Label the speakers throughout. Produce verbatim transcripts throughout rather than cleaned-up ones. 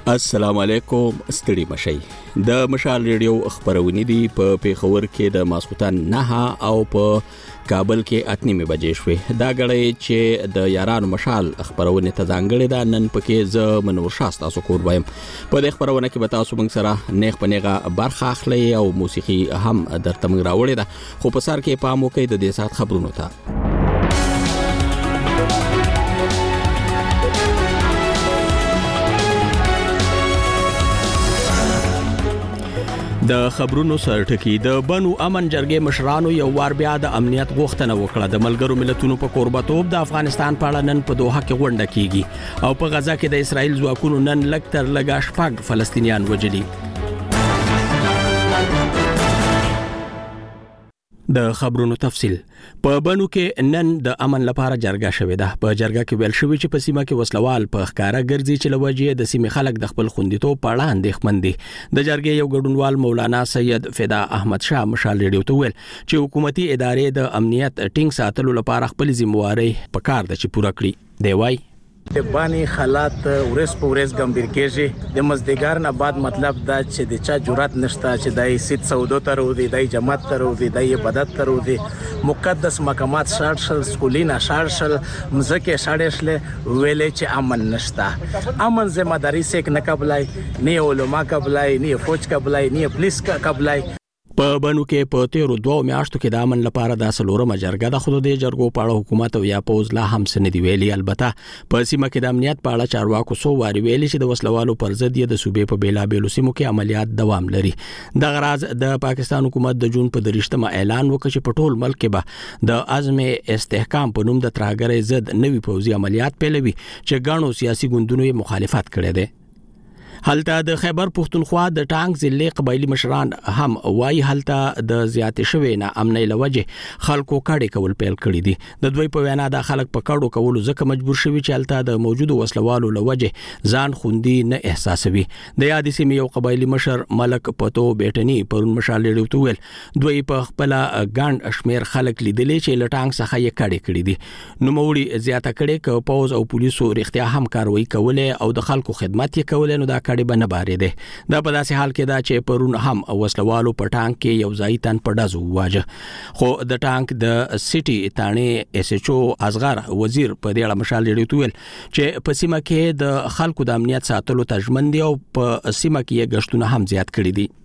Speaker 1: السلام علیکم، ستړي مشئ. د مشال ریډیو خبرونه دي په پیښور کې د ماسختن نه او په کابل کې اتنیمه بجې شوې. دا غړې چې د یارانو مشال خبرونه ته ځانګړې ده. نن پکې ز منور شاست تاسو کور وایم. په دې خبرونه کې به تاسو موږ سره نیغ پنیغه برخه اخلي او موسیقي هم درته موږ راوړې ده. خو په سر کې پام وکړئ د دې سات خبرونو ته. د خبرونو سرټکی د بنو امن جرګې مشرانو یو وار بیا د امنیت غوښتنه وکړه. د ملګرو ملتونو په قربتوب د افغانستان په اړه نن په دوحه کې غونډه کیږي او په غزا کې د اسرائیل ځواکونو نن لږ تر لږه شپږ فلسطینیان وژلي. د خبرونو تفصیل. په بنو کې نن د امن لپاره جرګه شوې ده. په جرګه کې ویل شوی چې په سیمه کې وسلوال په ښکارا ګرځي چې لوجې د سیمې خلک د خپل خوندیتوب په اړه اندېښمن دي. د جرګې یو ګډونوال مولانا سید فدا احمد شاه مشال ریډیو ته ویل چې حکومتي ادارې د امنیت ټینګ ساتلو لپاره خپل ذمہواری په کار ده چې پوره کړي. دی وای
Speaker 2: د بانی حالات ورس په ورس ګمبیر کېږي. د مزدګار نه بعد مطلب دا چې د چا جرأت نشته چې دای سید سعودو ته ورودي، دای جماعت ته ورودي، دای عبادت ته ورودي. مقدس مقامات شارشل سکولینا شارشل مزکه شاړشل ویلې چې امن نشته. امن ذمہ داری سیک نه قبلای، نه علما قبلای، نه فوج قبلای، نه پولیس قبلای.
Speaker 1: په بنو کې په تیرو دوه میاشتو کې د امن لپاره د سلورمه جرګه د خود د جرګو په اړه حکومت او یا پوز لا هم سن دی ویلي. البته په سیمه کې د امنیت په اړه چارواکو سو واری ویلي چې د وسلوالو پر ضد د صوبې په بیلابېلو سیمو کې عملیات دوام لري. د غراز د پاکستان حکومت د جون په درشتمه اعلان وکړ چې په ټول ملک کې به د عزم استحکام په نوم د ترهګرۍ ضد نوي پوځي عملیات پیلوي چې ګڼو سیاسي ګوندونو یې مخالفت کړی دی. هلته د خیبر پختونخوا د ټانک ضلع قبایلی مشران هم وایي هلته د زیات شوی نه امنۍ لوجه خلکو کډې کول پیل کړی دي. د دوی په وینا د خلک په کډو کولو ځکه مجبور شوی چې هلته د موجودو وسلوالو لوجه ځان خوندي نه احساسوي. د یاد سیمې یو قبایلی مشر ملک پتو بیٹنی پرون مشال لري ویل دوی په خپل ګاند شمیر خلک لیدلې چې لټانک څخه یې کډې کړی دي. نو موړي زیاته کړي ک پوز او پولیسو رښتیا هم کاروي کوله او د خلکو خدمت یې کوله. نو دا کډې به نه بارې ده. دا په داسې حال کې دا چې پرون هم وسلوالو په ټانک کې یو ځای تن په ډزو واجه. خو د ټانک د سټي تانه اس ایچ او اصغر وزیر په دې اړه مشال لري ویل چې په سیمه کې د خلکو د امنیت ساتلو تجمن دي او په سیمه کې غشتونه هم زیات کړي دي.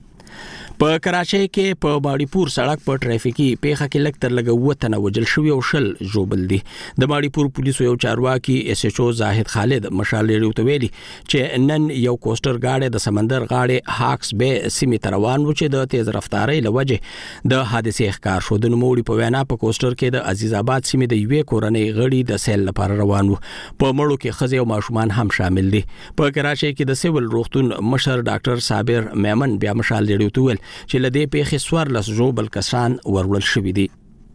Speaker 1: په کراچۍ کې په ماړیپور سړک په ټریفیکي پیښه کې لږ تر لږه وته وجل شوی او شل جوبل دي. د ماړیپور پولیسو یو چارواکي اس ایچ او زاهد خالد مشال لري ته ویلي چې نن یو کوستر گاډي د سمندر غاړې هاکس به سیمه تروان و چې د تیز رفتارۍ لوجه د حادثې ښکار شو. د نوموړي په وینا په کوستر کې د عزیز آباد سیمه د یوې کورنۍ غړي د سیل لپاره روان وو. په مړو کې ښځې او ماشومان هم شامل دي. په کراچۍ کې د سیول روغتون مشر ډاکټر صابر میمن بیا مشال لري ته ویل چې لدې پیښې سوار لس جوبل کسان ورول شوي دي.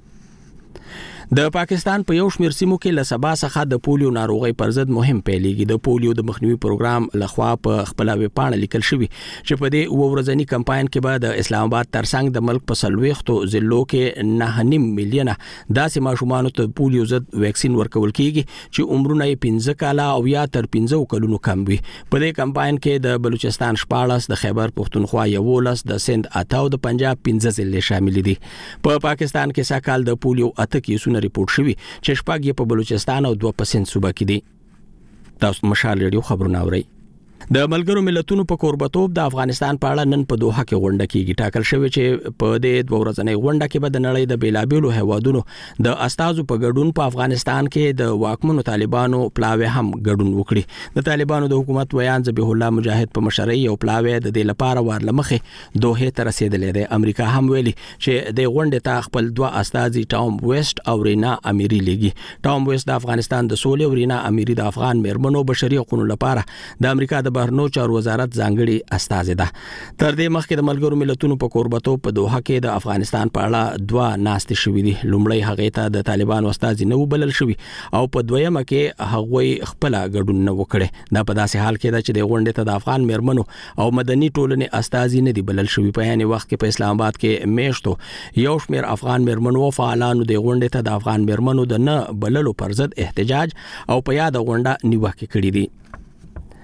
Speaker 1: د پاکستان په یو شمېر سیمو کې له سبا څخه د پولیو ناروغي پر ضد مهم پیلېږي. د پولیو د مخنیوي پروګرام لخوا په خپل ویب پاڼه لیکل شوی چې په دې ورځنی کمپاین کې به د اسلام آباد ترڅنګ د ملک په سلويختو ضلعو کې نه نیم میلیون داسې ماشومان ته پولیو ضد ویکسین ورکول کیږي چې عمرونه یې پنځه کاله او یا تر پنځه کلونو کم وي. په دې کمپاین کې د بلوچستان شپاړس، د خیبر پختونخوا یولس، د سند اته او د پنجاب پنځه ضلع شامل دي. په پاکستان کې ساکال د پولیو اته کیسونه ریپورت شوی چې شپږ یې په بلوچستان او دوه په سند صوبه کې دي. تاسو مشال ریډیو خبرونه اورئ. د ملګرو ملتونو په قربتوب د افغانستان په اړه نن په دوحه کې غونډه کیږي. ټاکل شوی چې په دې دوه ورځنۍ غونډه کې به د نړۍ د بیلابېلو هیوادونو د استازو په ګډون په افغانستان کې د واکمنو طالبانو پلاوی هم ګډون وکړي. د طالبانو د حکومت ویان ذبیح الله مجاهد په مشرۍ یو پلاوی د دې لپاره ورلمخه دوحه ته رسیدلې ده. امریکا هم ویلي چې د غونډې ته خپل دوه استازي ټام ویسټ او رینا اميري لګي. ټام ویسټ د افغانستان د سولې او رینا اميري د افغان مېرمنو بشري حقوقو لپاره د امریکا د بهرنیو چارو وزارت ځانګړي استازي ده. تر دې مخکې د ملګرو ملتونو په قربتوب په دوحه کې د افغانستان په اړه دوه ناستې شوې دي. لومړی هغه ته د طالبانو استازي نه وبلل شوی او په دویمه کې هغه خپل ګډون نه وکړي. دا په داسې حال کې ده چې د غونډې ته د افغان مېرمنو او مدني ټولنې استازي نه دي بلل شوی. په یاني وخت کې په اسلام آباد کې میشتو یو شمېر افغان مېرمنو او فعالانو د غونډې ته د افغان مېرمنو د نه بللو پر ضد احتجاج او په یاد غونډه نیوکه کړې دي.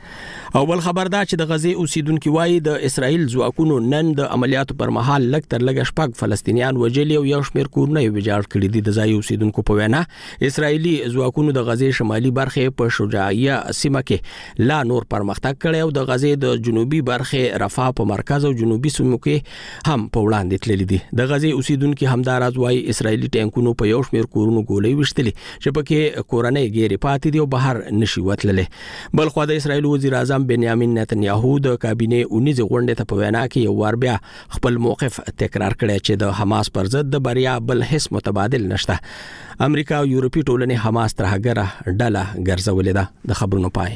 Speaker 1: اول خبر دا چې د غزې اوسیدونکو وایي د اسرایل ځواکونو نن د عملیاتو پر مهال لږ تر لږه شپږ فلسطینیان وژلي او یو شمېر کورونه یې ویجاړ کړي دي. د ځایي اوسیدونکو په وینا اسرایلی ځواکونو د غزې شمالي برخې په شجاعیه سیمه کې لا نور پرمختګ کړی او د غزې د جنوبي برخې رفح په مرکز او جنوبي سیمو کې هم په وړاندې تللي دي. د غزې اوسیدونکو همداراز وایي اسرایلی ټانکونو په یو شمېر کورونو ګولۍ وشتلي چې پکې کورنۍ ګیرې پاتې دي او بهر نشي وتللی. بل خو د اسرایل وزیر اعظم بنیامین نتنیاهو د کابینه اونیزه غونډې ته په وینا کې یو وار بیا خپل موقف تکرار کړی چې د حماس پر ضد د بریا بل هیڅ متبادل نشته. امریکا او یورپی ټولنې حماس تر هغه ډله ګرځولې ده. د خبرونو پای.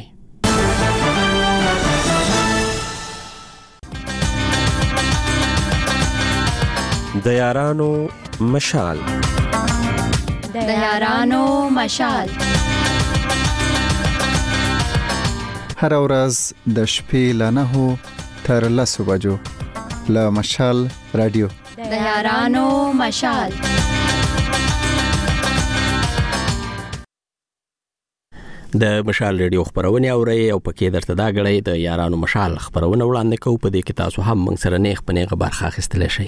Speaker 3: د یارانو مشال
Speaker 4: د یارانو مشال
Speaker 5: هر ورځ د شپې له نهو تر لسو بجو له مشال رادیو
Speaker 4: د یارانو مشال.
Speaker 1: د مشال رادیو خبرونه اوري او پکې درته دا غړې د یارانو مشال خبرونه وړاندې کوو. په دې کې تاسو هم موږ سره نیغ پنیغه برخه اخیستلی شئ.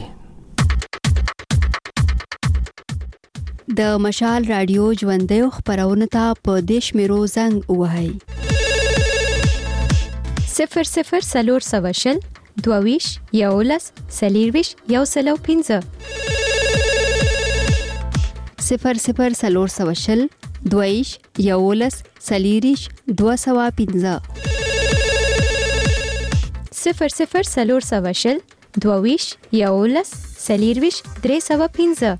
Speaker 6: د مشال رادیو ژوندۍ خبرونه ته په دیش میرو زنګ وهاي
Speaker 7: صفر صفر سلور سواشل دوویش یولس سلیرویش یو سلو پینزه
Speaker 6: صفر صفر سلور سواشل دوویش یولس سلیریش دو سوا پینزه
Speaker 7: صفر صفر سلور سواشل دوویش یولس سلیرویش درې سوا پینزه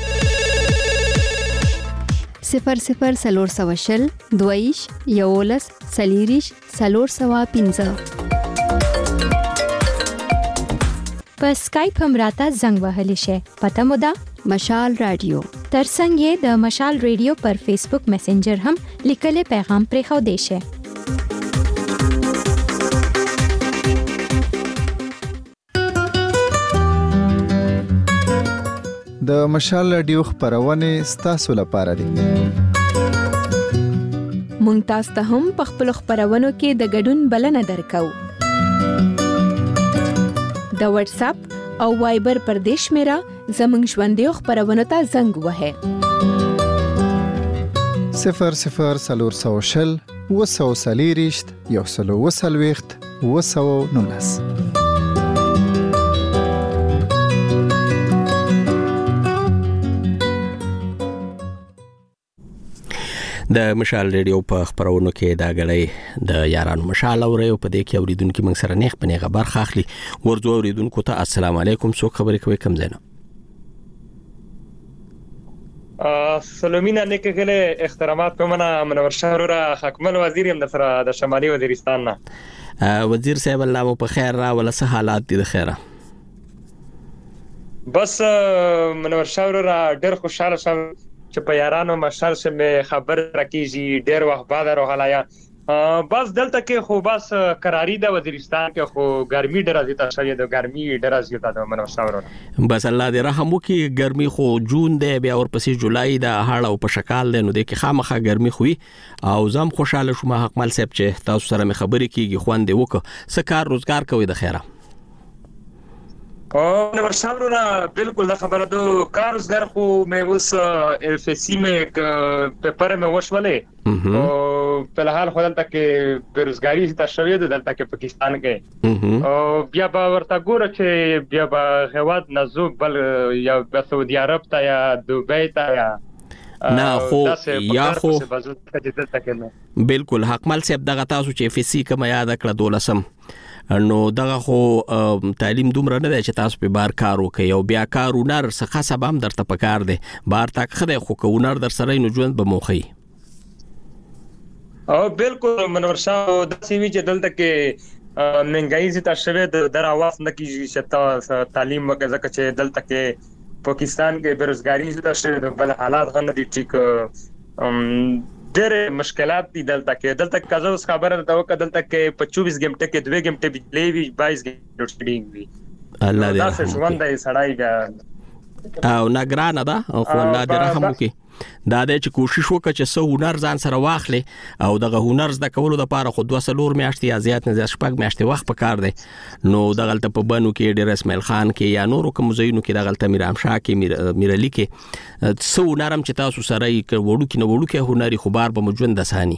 Speaker 6: صفر صفر سلور سواشل دویش یولس سلیریش سلور سوا پینزه.
Speaker 7: په سکایپ هم راته زنګ وهلی شي. پته مو ده
Speaker 6: مشال رادیو.
Speaker 7: ترڅنګ یې د مشال رادیو پر فیسبوک میسنجر هم لیکلي پیغام پرې خو دی شي.
Speaker 5: د مشال رادیو خبرونه ستاسو لپاره دي.
Speaker 8: مونږ تاسو ته هم په خپل خبرونو کې د ګډون بلنه درکو. د واتس اپ او وایبر پر دیش میرا زمنګ ژوندۍ خبرونه ته زنګ وهه
Speaker 5: صفر صفر سلور سوشل وسو سلیریشت یو سلو وسلويخت وسو نونس.
Speaker 1: د مشال رادیو په خبرونو کې دا غړې د یارانو مشال اوري او په دې کې اوریدونکو موږ سره نیغ پنیغه برخه اخلي. ورځو اوریدونکو ته السلام علیکم. څوک خبرې کوي؟ کم زنه
Speaker 9: سلامین نیکه ګله احترامات کومه منور شهر حکمل وزیر هم سره د شمالي وزیرستان نه.
Speaker 1: وزیر صاحب الله مو په خیر را ولا څه حالات دي د خیره؟
Speaker 9: بس منور شهر را ډېر خوشاله شوم چې په یارانو مشال سره خبر راکېږي. ډېر وخت بعد راغلایا. بس دلته کې خو بس قراری د وزیرستان کې خو ګرمي ډېره زیاته شوې ده. ګرمي ډېره زیاته ده منور شاور.
Speaker 1: بس الله دې رحم وکړي. ګرمي خو جون دی بیا ورپسې جولای د هاړه او په شکال دی نو د کې خامخه ګرمي خوې او زم خوشاله شوم حکمل صاحب چې تاسو سره مې خبرې کیږي. خوان دی وک څه کار روزګار کوي د خیره؟
Speaker 9: او نو ورشاورونه بالکل دا خبره ده. کار روزګار خو مې اوس اف سی مې پیپر مې وشولې او په الحال خو دلته کې بیروزګاری ته شوې ده دلته کې پاکستان کې. او بیا به ورته ګوره چې بیا به هواد نزوک بل یا سعودي عرب ته یا دوبۍ ته یا
Speaker 1: نه خو یا خو بالکل حکمل صاحب دغه تاسو چې اف سی کوم یاد کړه دولسم نو دغه خو تعلیم دومره نه دی چې تاسو په بار کار وکړئ او بیا کار ونر څخه سبا هم درته پکار دی. بار تک خدای خو کو ونر در سره نو ژوند به موخی.
Speaker 9: او بالکل منور شاه د سی وی چې دلته کې منګای زیاته شوه د دراواز نه کیږي چې تعلیم وکړه ځکه چې دلته کې پاکستان کې بیروزګاری زیاته شوه بل حالات غن دي ټیک ډېر مشکلات دي دلته کې. دلته کزه اوس خبره ده وکړه دلته کې په چوبیس غنټه کې دوه غنټه بجلی وي بایس غنټه شډینګ وي. الله دې دا څه ژوند دی سړی
Speaker 1: او نه ګرانه ده خو الله دې رحم وکړي. دا د چې کوشش وکړه چې څو هنر ځان سره واخلي او دغه هنر زده کولو لپاره خو دوه څلور میاشتې یا زیات نه زیات شپږ میاشتې وخت پکار دی. نو دغلته په بنو کې ډېر اسماعیل خان کې یا نورو کوم ځایونو کې دغلته میرام شاه کې میرعلي کې څو هنرم چې تاسو سره یې وړو کې نه وړو کې هنري خو بار به مجوند اساني.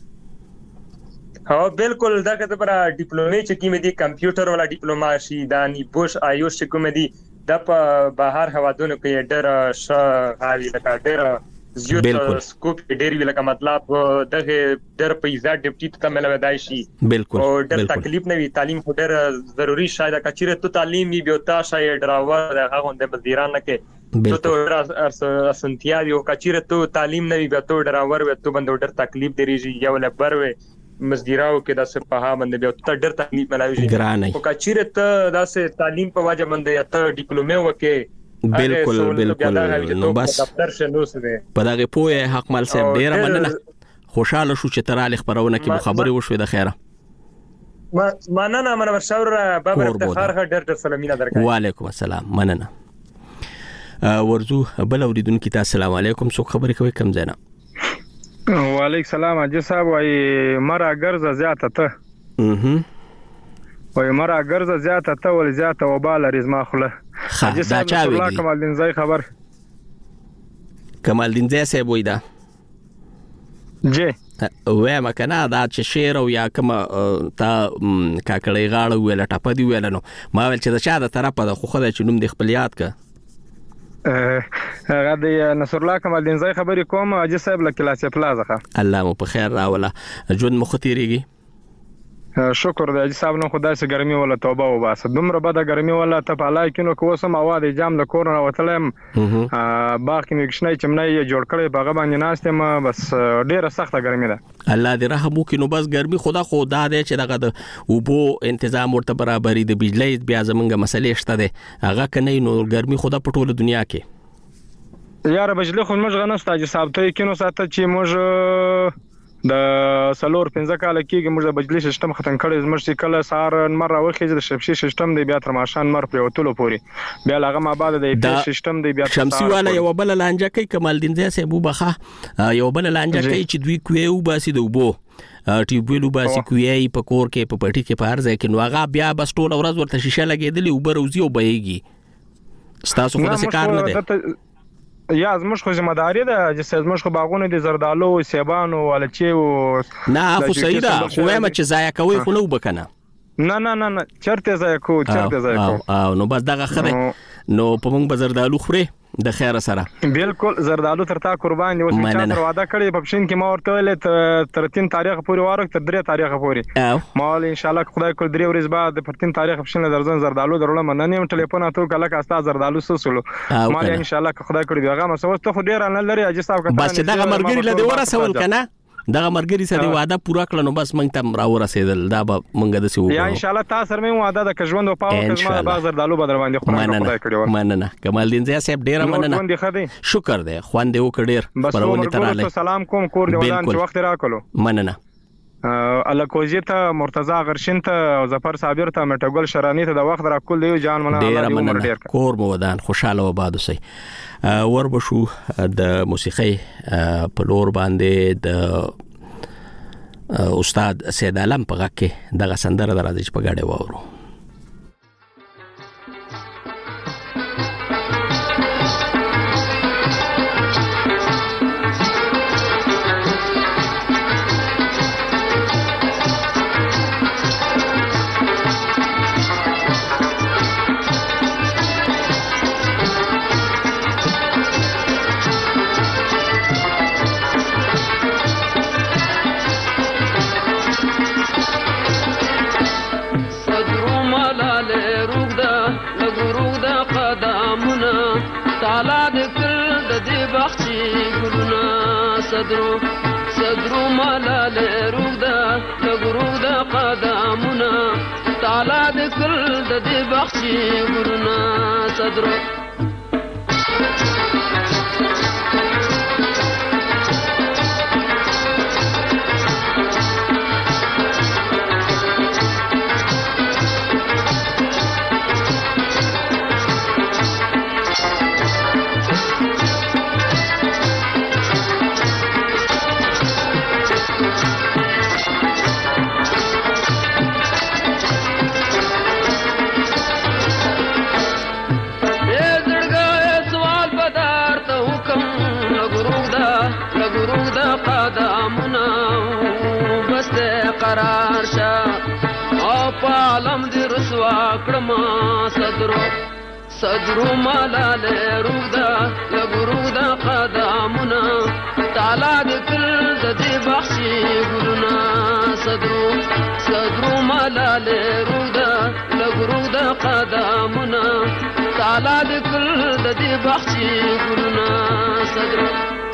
Speaker 9: ها بالکل دا کته پر ډیپلومې چې کې مې دي کمپیوټر ولا ډیپلوما شي دانی بوش آیوش چې کوم دي د په بهر هوادونو کې ډېر ش غالي لکه ډېر زیات سکوپ ډېر وی لکه مطلب دغه ډېر پیسې ډیپټي ته ملوي دای شي
Speaker 1: بالکل
Speaker 9: او ډېر تکلیف نه وی تعلیم خو ډېر ضروری شاید کچیره ته تعلیم می بیوتا شاید ډراور هغه د مزیران نه کې ته ته اسنتیا یو کچیره ته تعلیم نه وی بیوتا ډراور و ته بند ډېر تکلیف دیږي یو لبر و مزدیراو کې د سپها باندې بیا ته ډېر تکلیف ملایوي او کچیره ته داسې تعلیم په وجه باندې ته ډیپلومې وکې
Speaker 1: بالکل بالکل نو بس
Speaker 9: دفتر شنو سره
Speaker 1: په دغه پوهه حق مال صاحب ډېر مننه خوشاله شو چې تراله خبرونه کې خبرې وشوي د خیره
Speaker 9: ما مننه مننه ورشاور بابا افتخار ډېر ډېر سلامونه درکړم.
Speaker 1: وعلیکم السلام مننه. ورزو بل اوریدونکو ته السلام علیکم څوک خبرې کوي کم زینا؟
Speaker 10: وعلیکم السلام اجي صاحب وايي مرا ګرځه زیاته ته
Speaker 1: اها
Speaker 10: وايي مرا ګرځه زیاته ته ول زیاته وبال رزما خله
Speaker 1: اجي صاحب الله
Speaker 10: کمال دین زای خبر
Speaker 1: کمال دین زای صاحب وای دا
Speaker 10: جی
Speaker 1: وای مکنه دا چې شعر او یا کوم تا کاکړی غاړه ویل ټاپه دی ویل نو ما ول چې دا چا د طرفه د خو خدای چې نوم د خپل یاد ک
Speaker 10: هغه د نصر الله کمال دین زای خبرې کوم اجي صاحب له کلاسه پلازه
Speaker 1: الله مو په خیر راوله ژوند مخ تیریږي.
Speaker 10: شکر دی اجي صاحب نو خدای سره ګرمي ولا توبه وباسه دومره بده ګرمي ولا ته په لای کینو کو سم اواز جام د کورونه وتلم باغ کې مګشنای چمنای جوړ کړي باغ باندې ناشته ما بس ډیره سخته ګرمي ده.
Speaker 1: الله دې رحم وکړي. نو بس ګرمي خدا خو دا دی چې دغه د اوبو تنظیم ورته برابرۍ د بجلی بیا زمونږه مسلې شته ده هغه کني نو ګرمي خدا په ټوله دنیا کې
Speaker 10: یاره بجلی خو موږ غنسته چې صاحب ته کینو ساته چې موږ د سلور پنځه کال کېږي موږ د بجلی سیستم ختم کړی زموږ چې کله سار مر راوخیږي د شمسي سیستم دی بیا تر ماشان مر په وټلو پوری بیا لغه ما بعد د پی سیستم دی بیا
Speaker 1: شمسي والا یو بل لانجه کوي کمال دین زای سه ابو بخا یو بل لانجه کوي چې دوی کوي باسي د وبو ټیوبلو باسي کوي په کور کې په پټي کې پارځه کې نو هغه بیا بس ټول ورځ ورته شیشه لګېدلی او بروزي او بهيږي ستاسو خو د کار نه دی
Speaker 10: یا زموږ خو ذمہ داری ده چې زموږ خو باغونه دي زردالو سیبانو ولچي او
Speaker 1: نه خو صحیح ده خو وایم چې ضایع کوي خو نو بکنه
Speaker 10: نه نه نه نه چرته ضایع کو چرته ضایع کو
Speaker 1: او نو بس دغه خره نو په موږ بزردالو خوري د خیر سره
Speaker 10: بالکل زردالو تر تا قربان دي اوس چې تر وعده کړی په پښین کې ما ورته ویل تر تین تاریخ پورې واره تر درې تاریخ پورې ما ول ان شاء الله خدای کول درې ورځې بعد پر تین تاریخ پښین درځن زردالو درول مننه ټلیفون اتو کله کا استا زردالو سوسلو ما ان شاء الله خدای کړی بیاغه مسوس ته خو ډیر نه لري اجي صاحب
Speaker 1: کا بس دغه مرګری لدی ورسول کنه دغه مرګری سره وعده پورا کړنو بس مونږ ته راو رسیدل دا به مونږ د سیو
Speaker 10: یا ان شاء الله تاسو سره مې وعده د کژوند او پاو کزما باغ زردالو بدر باندې خدای کړی
Speaker 1: مننه کمال دین زیا صاحب ډیر مننه شکر دی خوان دی وکړیر پرونه تراله
Speaker 10: سلام کوم کور دی ولان چې وخت راکلو
Speaker 1: مننه
Speaker 10: الله کوزی ته مرتضی غرشین ته او ظفر صابر ته مټګل شرانی ته د وخت راکول دی جان مننه
Speaker 1: ډیر مننه کور مو ودان خوشاله وباد سي ور بشو د موسیقي په لور باندې د استاد سید عالم په غږ کې دغه سندره درازي په غاډه وورو
Speaker 11: صدرو صدرو ملال رودا لغرودا قدامنا تعالی د کل د دې بخشي ورنا صدرو صدرو ملاله رودا لګرودا قدمونه تعالی د کل د دې بخشي ګلونه صدرو صدرو ملاله رودا لګرودا قدمونه تعالی د کل د دې بخشي ګلونه صدرو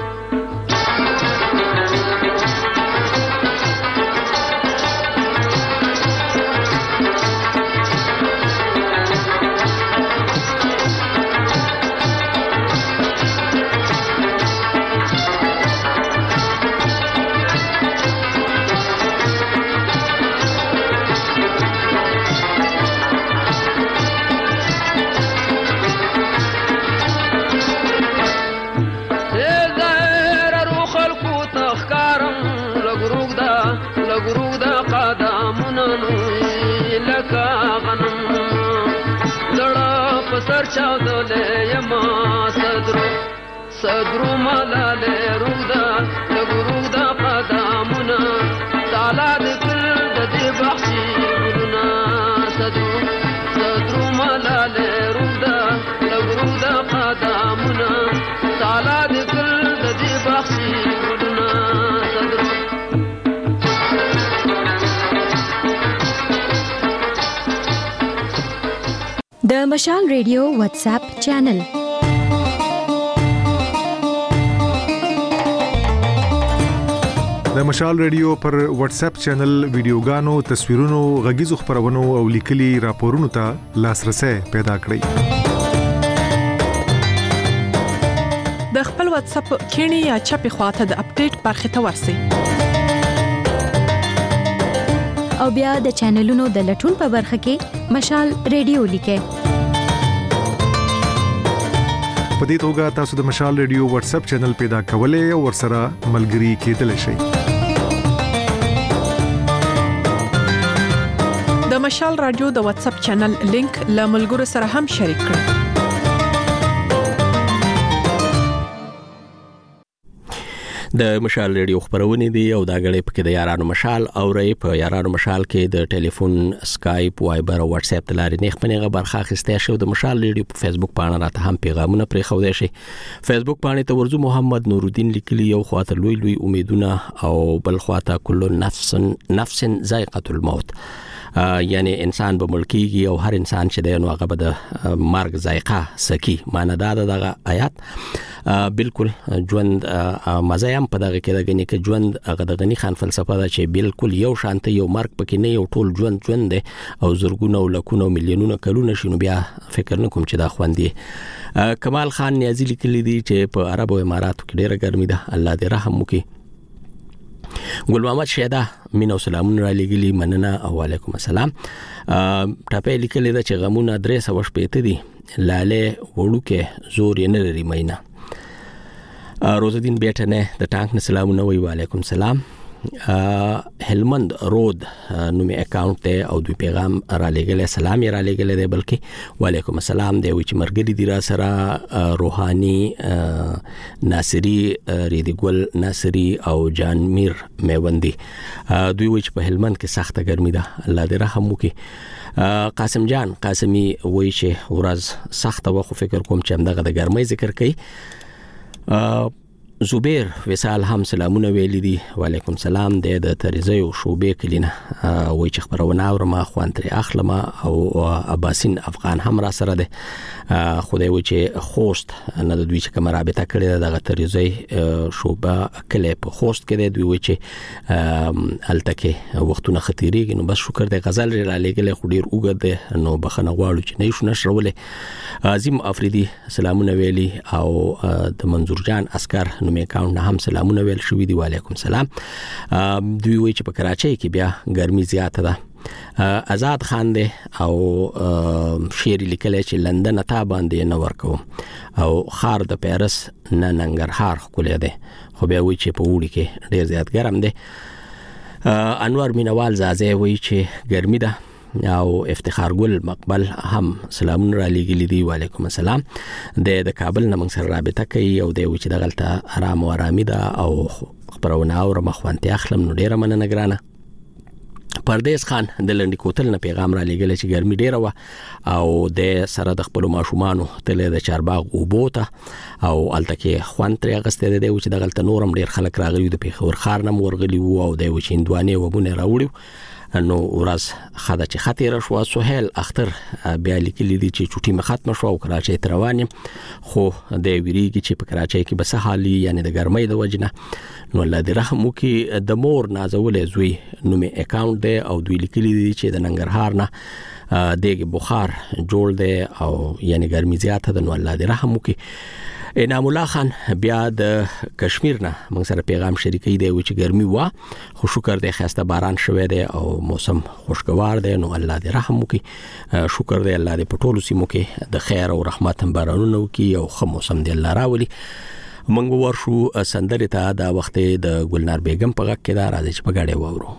Speaker 11: چاودلې یما صدرو صدرو ملاله رودا لګرودا قدمونه تعالی د کل د دې بخشي ګلونه صدرو صدرو ملاله رودا لګرودا قدمونه تعالی د کل د دې بخشي ګلونه صدرو
Speaker 7: د مشال ریډیو واتس اپ چینل
Speaker 12: د مشال ریډیو پر واتس اپ چینل ویډیوګانو تصویرونو غږیزو خبرونو او لیکلي راپورونو ته لاسرسي پیدا کړئ
Speaker 13: د خپل واتس اپ کینی یا چپی خواته د اپډیټ برخه ته ورسئ
Speaker 7: او بیا د چینلونو د لټون په برخه کې مشال ریډیو لیکئ
Speaker 12: په دې توګه تاسو د مشال ریډیو واتس اپ چینل پیدا کولای او ورسره ملګري کېدلی شئ
Speaker 13: د مشال رادیو د واتس اپ چینل لینک له ملګرو سره هم شریک کړئ
Speaker 1: د مشال ریډیو خبرونه دي او دا غړي په کې د یارانو مشال او رې په یارانو مشال کې د ټلیفون سکایپ وایبر او واتس اپ تلاري نه خپنه برخه اخیسته شو د مشال ریډیو په فیسبوک باندې راته هم پیغامونه پرې خو دی شي فیسبوک باندې ته ورزو محمد نور الدین لیکلی یو خواته لوی لوی امیدونه او بل خواته کله نفس نفس ذائقه الموت یعنی انسان به ملکیږي او هر انسان چې دی نو هغه به د مرګ ذائقه سکی معنی دا دغه آیات بالکل ژوند مزه هم په دغه کې دغه کې ژوند هغه د غنی خان فلسفه دا چې بالکل یو شانته یو مرګ پکې نه یو ټول ژوند ژوند دی او زرګونه او لکونه او میلیونونه کلونه شنو بیا فکر نکوم چې دا خوندي کمال خان نیازی لیکلی دی چې په عرب او اماراتو کې ډیره ګرمي ده الله دې رحم وکړي ګل محمد شهدا مين او سلامونه را لګلی مننه او علیکم السلام ټاپه لیکلی دا چې غمونه درې سو شپېته دي لاله وړوکه زور یې نه لري مینا روز الدین بیٹنه د ټانک نه سلامونه وی علیکم السلام هلمند رود نو می اکاونټ ته او دوی پیغام را لګل سلام یې را لګل دی بلکې وعلیکم السلام دی چې مرګری دی را سره روحاني ناصری ریدګل ناصری او جان میر میوندی دوی چې په هلمند کې سخته ګرمي ده الله دې رحم وکړي قاسم جان قاسمی وای چې ورځ سخته وخت فکر کوم چې همدغه د ګرمۍ ذکر کوي زبیر وسال هم سلامونه ویلي دي وعلیکم السلام د تریزه او شوبې کلینه وای چې خبرونه اورم خوان تر اخلم او اباسین افغان هم را سره ده خدای و چې خوست نه د دوی چې کوم رابطه کړې ده د تریزه شوبه کله په خوست کې دوی و چې التکه وختونه خطرېږي نو بس شکر د غزل را لګل خو ډیر وګد نو بخنه غواړو چې نه شو نشرولې عظیم افریدي سلامونه ویلي او د منظور جان اسکر نو می اکاونټ نه هم سلامونه ویل شو دي وعلیکم السلام دوی وی چې په کراچۍ کې بیا ګرمي زیاته ده آزاد خان دی او شعر لیکل چې لندن ته باندې نه ورکو او خار د پیرس نه ننګرهار خولې ده خو بیا وی چې په وړي کې ډیر زیات ګرم دی انور مینوال زازه وی چې ګرمي ده او افتخار ګل مقبل هم سلامونه را لګیلي دي وعلیکم السلام د د کابل نه موږ سره رابطه کوي او د وچ دغلته آرام او آرامي ده او خبرونه او مخوانتي اخلم نو ډیره مننه ګرانه پردیس خان د لنډی کوتل نه پیغام را لګل چې ګرمي ډیره و او د سره د خپل ماشومان ته د چارباغ وبوته او التکه خوان ترې غسته دی چې د غلط نورم ډیر خلک راغلي د پیښور خار نه ورغلي وو او د وچیندوانه وبونه راوړي نو ورځ خاده چې خطر شو سهیل اختر بیا لیکلي دي چې چټي مختم شو او کراچۍ تروانه خو د ویریږي چې په کراچۍ کې بس حالي یعنی د ګرمۍ د وجنه نو الله دې رحم وکي د مور نازولې زوی نومې اکاونټ دی او دوی لیکلي دي چې د ننګرهار نه دغه بخار جوړ دی او یعنی ګرمي زیاته ده نو الله دې رحم وکي انعام الله خان بیا د کشمیر نه موږ سره پیغام شریکي دی چې ګرمي وا خو شکر دی خسته باران شوه دی او موسم خوشگوار دی نو الله دې رحم وکي شکر دی الله دې په ټولو سیمو کې د خیر او رحمت بارانونه وکي او خو موسم دی الله راولي منګ ورشو سندري ته دا وخت د ګلنار بیگم په غږ کې دا راځي چې په غاړه وورو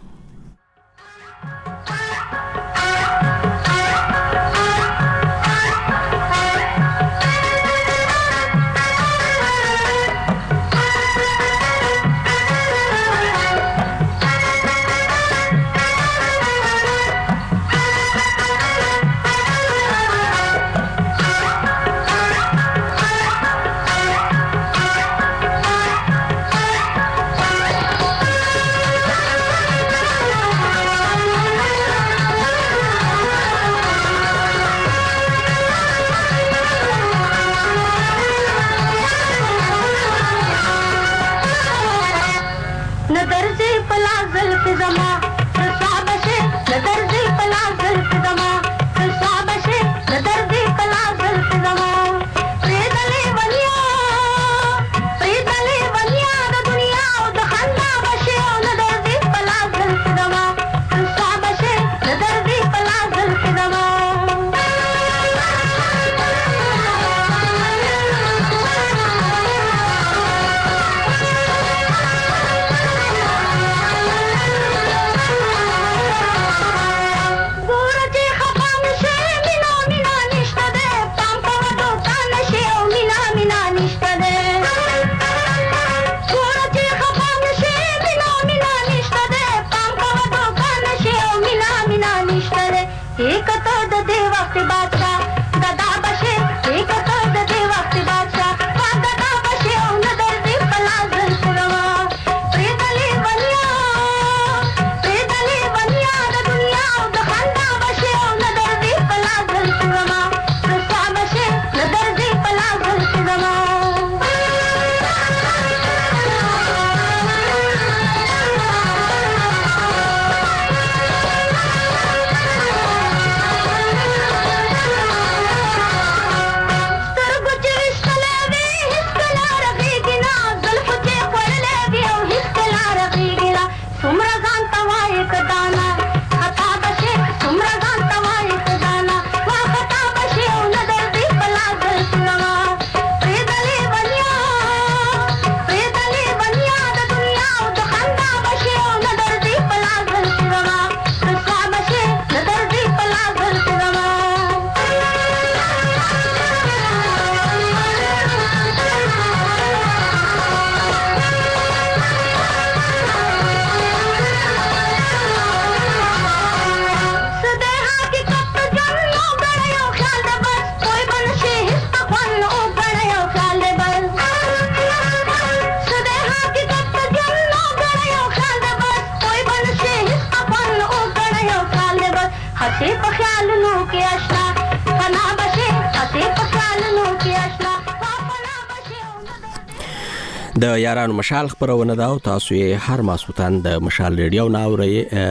Speaker 1: د یارانو مشال خبرونه دا او تاسو یې هر ماسوتان د مشال ریډیو ناوري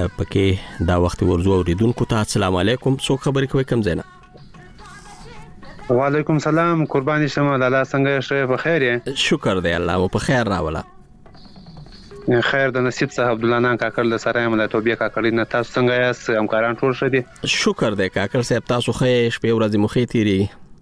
Speaker 1: پکې دا وخت ورزو اوریدونکو ته السلام علیکم څو خبرې کوي کم زینا
Speaker 14: وعلیکم سلام قرباني شمه الله څنګه شه په خیر یې
Speaker 1: شکر دی الله مو په خیر راولا
Speaker 14: خیر د نصیب صاحب عبد الله نان کاکل د سره مله توبې کاکل نه تاسو څنګه یاست همکاران ټول شه دي
Speaker 1: شکر دی کاکل صاحب تاسو خې شپې ورځې مخې تیری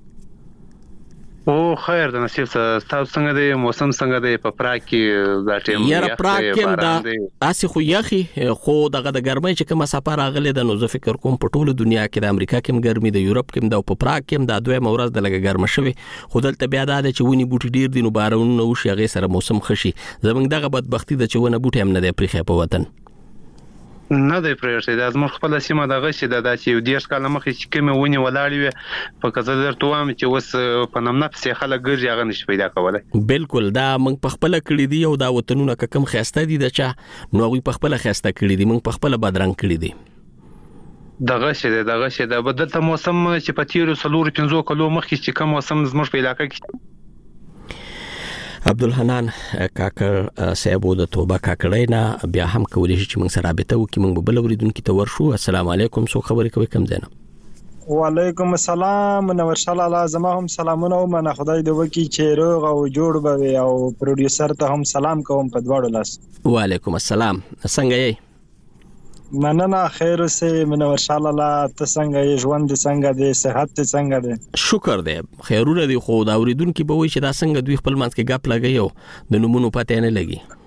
Speaker 14: او خیر د نصیب تاسو څنګه دی موسم څنګه دی په پراګ کې دا ټیم
Speaker 1: یاره پراګ کې دا اسی خو یخي خو دغه د ګرمۍ چې کومه سفر راغلی د نو زه فکر کوم په ټوله دنیا کې د امریکا کې ګرمي د یورپ کې د په پراګ کې د دوه مورز د لګ ګرمه شوی خو دلته بیا دا چې ونی بوټي ډیر دي نو بارونه او شي غي سره موسم خشي زمنګ دغه بدبختی د چونه بوټي هم نه دی پرخه په وطن
Speaker 14: نه دی پرېږدي دا زموږ خپله سیمه دغه چې ده دا چې یو دېرش کاله مخکې چې کومې ونې ولاړې وې په که زه درته ووایم چې اوس په نمنه پسې خلک ګرځي هغه نشي پیدا کولی
Speaker 1: بالکل دا موږ په خپله کړي دي او دا وطنونه که کوم ښایسته دي د چا نو هغوی په خپله ښایسته کړي دي موږ په خپله بدرنګ کړي دي
Speaker 14: دغه شی دی دغه شی دی به دلته موسم چې په تېرو څلورو پنځو کلو مخکې چې کوم موسم زموږ په علاقه کې
Speaker 1: عبدالحنان کاکړ صاحب د توبه کاکړی نه بیا هم کولی شي چې موږ سره رابطه وکړي موږ به بل اورېدونکي ته ورشو السلام علیکم څوک خبرې کوي کوم ځای نه
Speaker 15: وعلیکم السلام منور شاه لالا زما هم سلامونه ومنه خدای دې وکړي چې روغ او جوړ به وي او پروډیوسر ته هم سلام کوم په دواړو لاس
Speaker 1: وعلیکم السلام څنګه یې
Speaker 15: مننه خیر اوسې منور شاه لالا ته څنګه یې ژوند دې څنګه دی صحت دې څنګه دی
Speaker 1: شکر دی خیرونه دی خو دا اورېدونکي به وایي چې دا څنګه دوی خپل منځ کې ګپ لګوي او د نومونو پته نه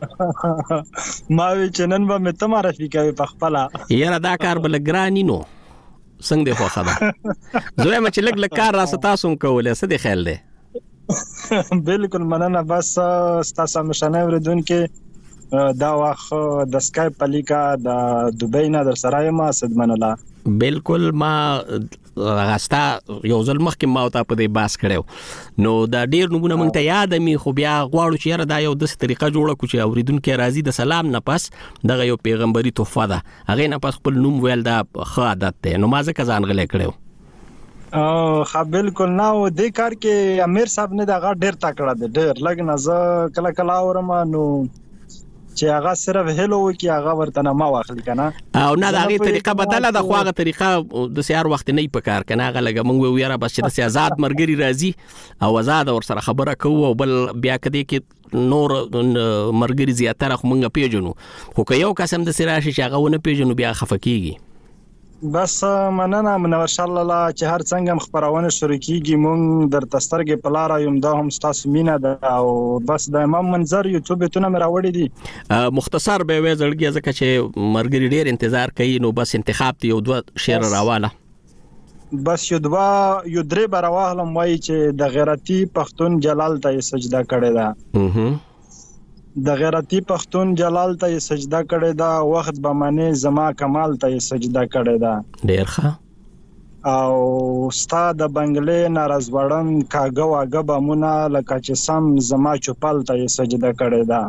Speaker 1: لګي
Speaker 15: ما وی چې نن به مې ته معرفي کوي په خپله
Speaker 1: یاره دا کار به لږ ګران نو څنګه دی خوښه ده زه وایم چې لږ لږ کار راسه تاسو هم کولی څه دی خیال دی
Speaker 15: بالکل مننه بس ستاسو همېشنی اورېدونکي دا وخت د سکایپ په لیکه د دوبۍ نه در سره یم صدمن الله
Speaker 1: بالکل ما غاستا یو ځل مخکې ما ته په دې باس کړو نو دا ډیر نمونه مونږ ته یاد مي خو بیا غواړو چې یاره دا یو داسې طریقه جوړه کړو چې اورېدونکي راځي د سلام نه پس دغه یو پیغمبري تحفه ده هغې نه پس خپل نوم ویل دا ښه عادت دی نو ما ځکه ځان غلی کړی
Speaker 15: او ها بالکل نه و دې کار کې امیر صاحب نه دا غا ډیر تکړه دی ډیر لګ نه زه کله کله اورم نو چې هغه صرف هلو وکي هغه ورته نه ما واخلي کنه
Speaker 1: او نه دا غي طریقه بدله د خو هغه طریقه د سیار وخت نه په کار کنه هغه لګه مونږ ویره بس چې د سیاست مرګري راځي او آزاد ور سره خبره کوو او بل بیا کدي کې نور مرګري زیاتره خو مونږ پیژنو خو که یو قسم د سراشي چې هغه ونه پیژنو بیا خفکیږي
Speaker 15: بس مننه منور شاه الله چې هر څنګه خبرونه شروع کیږي مونږ در تسترګې په لار یم دا هم تاسو مینه ده او بس د امام منظر یوټیوب ته نه راوړی دي
Speaker 1: مختصر به وې زړګي ځکه چې مرګري ډیر انتظار کوي نو بس انتخاب ته یو دوه شعر راواله
Speaker 15: بس یو دوا یو درې براواهلم وای چې د غیرتی پښتون جلال ته سجده کړی دا د غیرتی پښتون جلال ته سجده کړی دا وخت به معنی زما کمال ته سجده کړی دا
Speaker 1: ډیر ښه
Speaker 15: او ستا د بنگلې ناراض وړن کاغه واغه بمونه لکه چې سم زما چوپال ته سجده کړی دا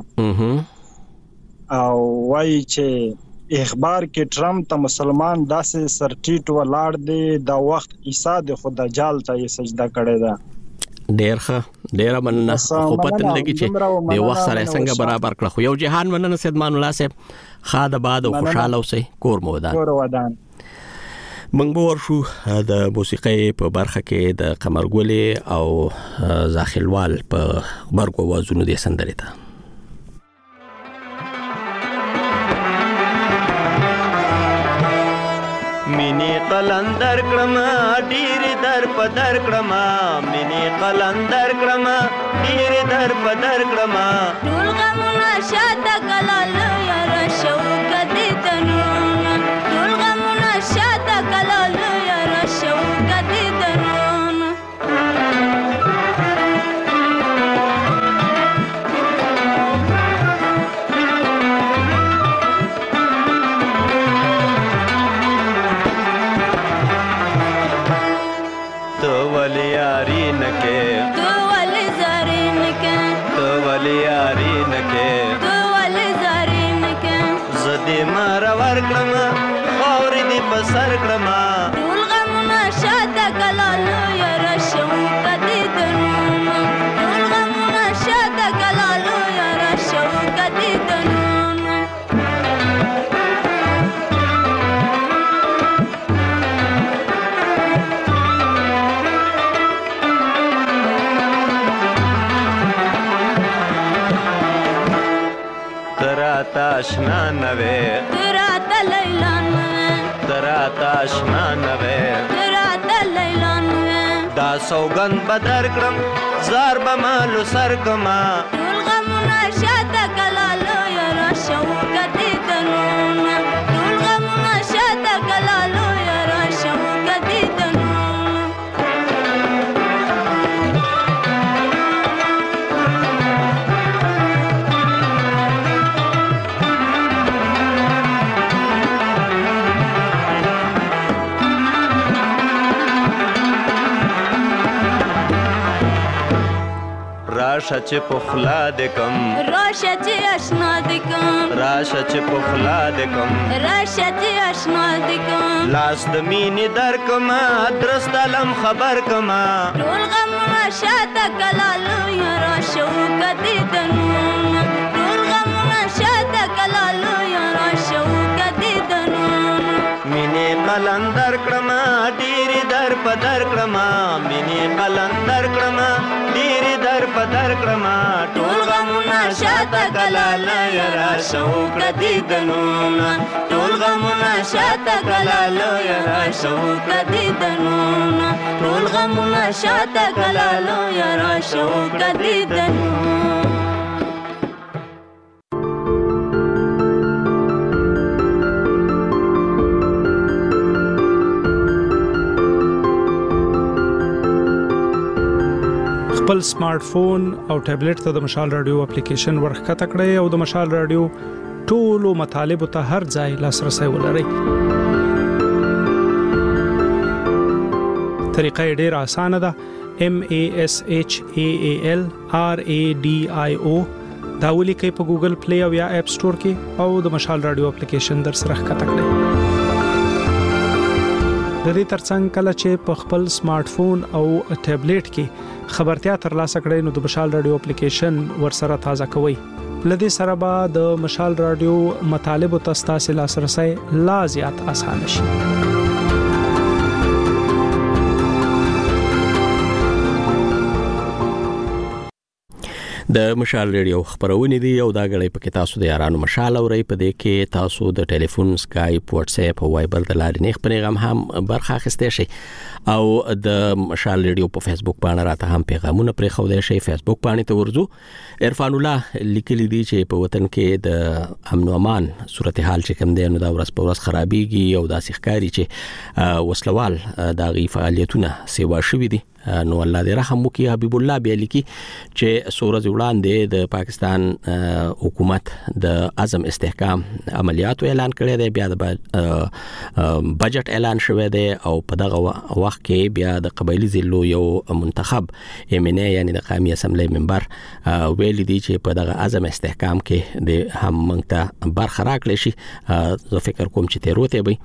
Speaker 15: او وای چې اخبار کې ټرمپ ته مسلمان داسې سرټیټ ولاړ دی دا وخت عیسی د خدا جال ته سجده کړی دا
Speaker 1: ډیر ښه ډیر مننه خو پته لګی چې د وخت سره څنګه برابر کړ خو یو جهان مننه سیدمان الله صاحب خاده باد او خوشاله اوسئ کور مو ودان
Speaker 15: کور ودان
Speaker 1: منګ به ورشو د موسیقۍ په برخه کې د قمرګلې او زاخلوال په برګو وازونو دي سندرې ته
Speaker 16: مینی قلندر کړم ډیر در په در کړم مینی قلندر کړم ډیر در په در کړم
Speaker 17: ټول غمونه شاته کلال یار شو کدی تنون ټول غمونه شاته کلال یار شو کدی تنون
Speaker 16: वलियारी नके
Speaker 17: तो वली जारी नके
Speaker 16: तो वलियारी नके
Speaker 17: तो वली जारी नके
Speaker 16: زدي مار ور کړم اور دې بسر کړم
Speaker 17: ټول غمونه شاته کلال یار شو کدی تنون ټول غمونه شاته کلال یار شو کدی تنون
Speaker 16: آشنا نوے
Speaker 17: ترات لیلان میں
Speaker 16: ترات آشنا نوے
Speaker 17: ترات لیلان میں
Speaker 16: دا سوگن بدر کرم زار بمالو سر کما
Speaker 17: ټول غمونه شاته کلالو یار شو کدی تنون ټول غمونه شاته کلالو یار شو کدی تنون
Speaker 16: راشه چې پخلا دې کم
Speaker 17: راشه چې آشنا دې کم
Speaker 16: راشه چې پخلا دې کم
Speaker 17: راشه چې آشنا دې کم
Speaker 16: لاس د مینې درکما درست علم خبر کما
Speaker 17: ټول غمونه شاته کله لوی راشه وکدې دنون ټول غمونه شاته کله لوی راشه وکدې دنون
Speaker 16: مینې قلندر کړما ډېرې در په در کړما مینې قلندر کړما ډېرې در په در کړما
Speaker 17: ټول غمونه شاته کله لوی راشه وکدې دنون ټول غمونه شاته کله لوی راشه وکدې دنون ټول غمونه شاته کله لوی راشه وکدې دنون
Speaker 18: خپل سمارټ فون او ټابلیټ ته د مشال رادیو اپلیکیشن ورخکته کړئ او د مشال رادیو ټولو مطالبه ته هر ځای لاسرسي ولرئ. طریقه ډیره اسانه ده. M A S H A A L R A D I O دا ولیکئ په ګوګل پلی او یا اپ سٹور کې او د مشال رادیو اپلیکیشن در سره ښکته کړئ. د دې ترڅنګ کله چې په خپل سمارټ فون او ټابلیټ کې خبرتیا ترلاسه کړئ نو د مشال رادیو اپلیکیشن ورسره تازه کوئ. لدې سره به د مشال رادیو مطالب او تاسو لاسرسي لا زیات آسان شي.
Speaker 1: د مشال ریډیو خبرونه دي او دا غړي په کې تاسو د یارانو مشال اوري په دې کې تاسو د ټلیفون سکایپ واتس اپ او وایبر د لارې نه خبرېږم هم برخه اخیستئ شي او د مشال ریډیو په فیسبوک باندې راته هم پیغامونه پرې خو دی شي. فیسبوک باندې ته ورځو عرفان الله لیکلی دی چې په وطن کې د امن او امان صورتحال چې کوم دی نو دا ورځ په ورځ خرابېږي او دا سخکاری چې وسلوال دا غي فعالیتونه سیوا شوې دي. نو الله دې رحم وکړي. حبیب الله بیا لیکي چې سورج وړاندې د پاکستان حکومت د اعظم استحکام عملیاتو اعلان کړی دی. بیا د بجټ اعلان شوی دی او په دغه وخت کې بیا د قبایلی ضلعو یو منتخب ایمنه یعنی د قومي اسمبلی ممبر ویل دي چې په دغه اعظم استحکام کې د هم منته برخه راکړي شي. زه فکر کوم چې تیروته وي.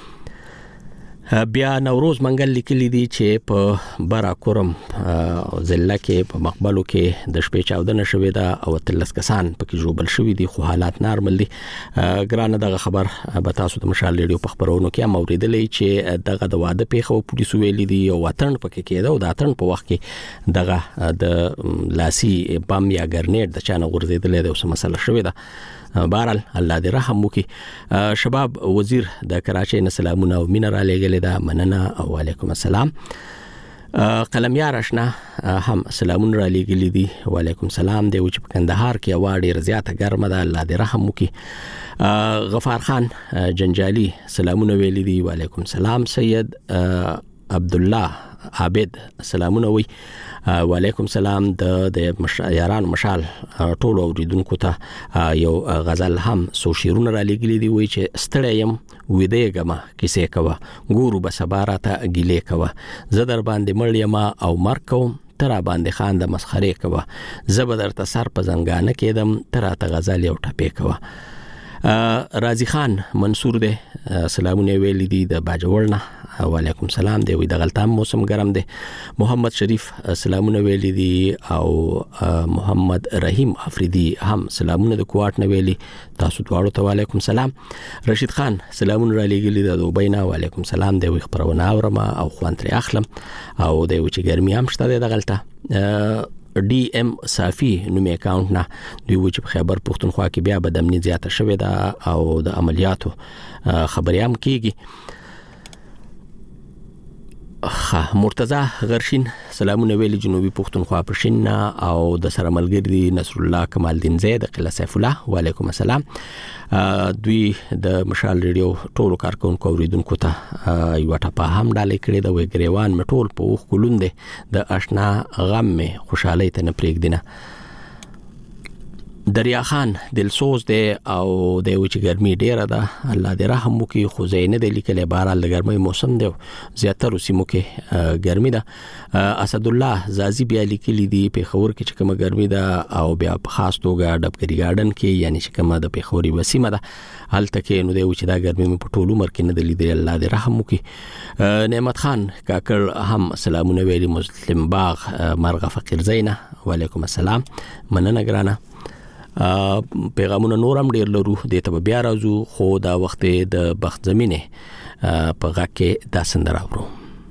Speaker 1: بیا نوروز منګل لیکلی دی چې په براکورم ضلع کې په مقبلو کې د شپې چاودنه شوې ده او تلس کسان پکې جوړبل شوې دي خو حالات نارمل دي. ګرانه دغه خبر به تاسو د مشال ریډیو په خبرونو کې هم اوریدلې چې دغه د واده پیښو پولیسو ویلي دي او وطن پکې کېده او د اتن په وخت کې دغه د لاسي بم یا ګرنیټ د چانه غورځېدلې ده او څه مسله شوې ده. بهرحال الله دې رحم وکړي. شباب وزیر د کراچۍ نه سلامونه او مینه را لېږلې ده. مننه او وعلیکم السلام. قلمیار آشنا هم سلامونه را لېږلي دي. وعلیکم السلام. دی چې په کندهار کې هوا ډېره زیاته ګرمه ده. الله دې رحم وکړي. غفار خان جنجالي سلامونه ویلي دي. وعلیکم السلام. سید عبد الله عابد سلامونه وي. وعلیکم السلام. د د یاران مشال ټولو اوریدونکو ته یو غزل هم سو شیرونه را لګلی دی وی چې ستړی يم وېدې غما کیسه کوا ګورو به سبارا ته ګیلې کوا زه در باندې مړ یم او مرګ کوم ترا باندې خان د مسخره کوا زبر تر سر په زنګانه کېدم ترا ته غزل یو ټپې کوا. رازی خان منصور دی سلامونه ویلي دي د باجوړنه. وعلیکم السلام. دی وی د غلطام موسم ګرم دی. محمد شریف سلامونه ویلي دي او محمد رحیم افریدی هم سلامونه د کوټ نه ویلي. تاسو دواړو ته وعلیکم السلام. رشید خان سلامونه را لېږلي د دوبۍ نه. وعلیکم السلام. دی وی خبرونه اورم او خوان تر اخلم او دی چې ګرمي هم شته د غلطه. ډي ام صافي نومي اکاونټ نه دوی و چې خبر پښتونخوا کې بیا بدامني زیاته شوې ده او د عملیاتو خبرې هم کیږي. خا مرتضی غرشین سلامونه ویلي جنوبي پښتونخوا پښین او د سره ملګری نصر الله کمال الدین زید قله سیف الله. وعلیکم السلام. دوی د مشال ریډیو ټولو کارکونکو اوریدونکو ته یو ټاپه هم ډالې کړې د وی ګریوان مټول په وخ کولوند د آشنا غم می خوشاله ته نه پرېګدنه. دریا خان دلسوز دی او د وچ ګرمي ډیره ده الله دې رحم وکي خو زینه د لیکلې بهرال د ګرمۍ موسم دی زیاتره سیمو کې ګرمي ده اسد الله زازي بیا لیکلي دی پیښور کې چې کومه ګرمي ده او بیا په خاص توګه ډبګری ګارډن کې یعنی چې کومه د پیښوري وسیمه ده هلته کې نو د وچ دا ګرمي په ټولو عمر کې نه د لیدل الله دې رحم وکي نعمت خان کاکړ هم سلامونه ویلي مسلم باغ مرغه فقیر زینه وعلیکم السلام مننه ګرانه پیغامونه نورم ډیر لرو د ته بیا راځو خو دا وخت د بخت زمينه په غا کې دا سندره ورو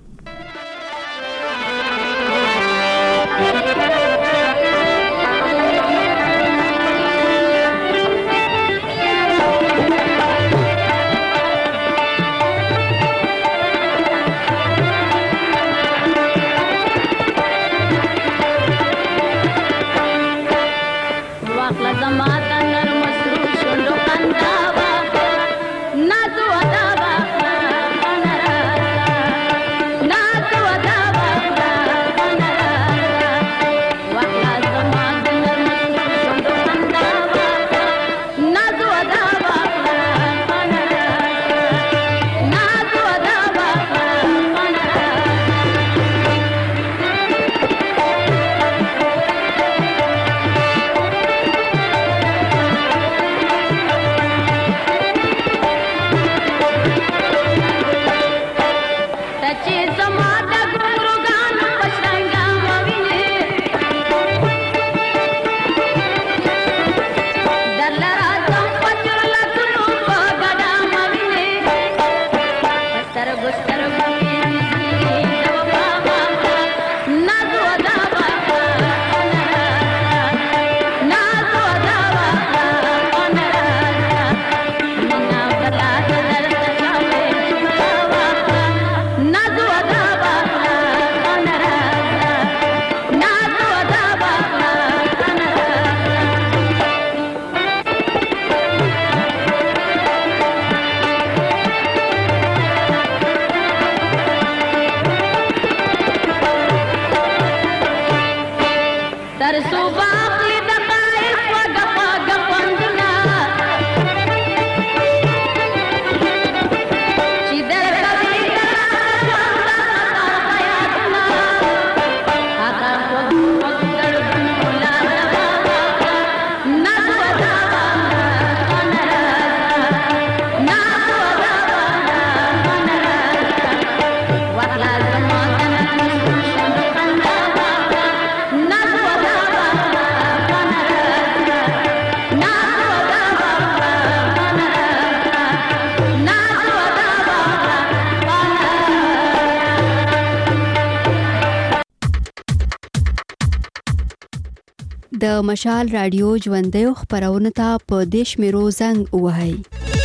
Speaker 6: د مشال رادیو ژوندۍ خبرونه ته په دیش میرو زنګ وهاي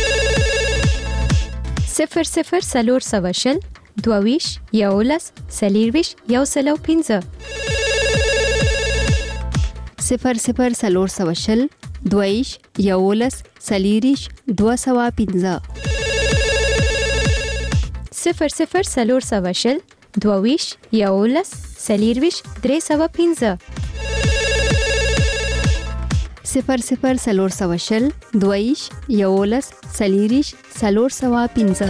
Speaker 7: صفر صفر سلور سواشل دوویش یولس سلیرویش یو سلو پینزه
Speaker 6: صفر صفر سلور سواشل دوویش یولس سلیریش دو سوا پینزه
Speaker 7: صفر صفر سلور سواشل دوویش یولس سلیرویش درې سوا پینزه
Speaker 6: صفر صفر سلور سواشل دویش یولس سلیریش سلور سوا پینزه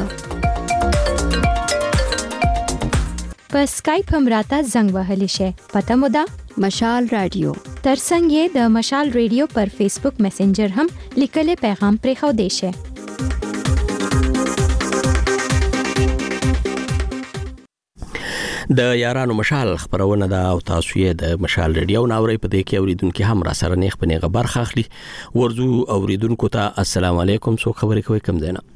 Speaker 7: په سکایپ هم راته زنګ وهلی شي پته مو ده
Speaker 6: مشال رادیو
Speaker 7: ترڅنګ یې د مشال رادیو پر فیسبوک میسنجر هم لیکلي پیغام پرې خو دی شي
Speaker 1: د یارانو مشال خبرونه ده او تاسو یې د مشال رادیو ناوړی په دې کې اوریدونکو هم را سره نیخ په نیغه برخه اخلي ورزو اوریدونکو ته السلام علیکم سو خبرې کوي کم زینا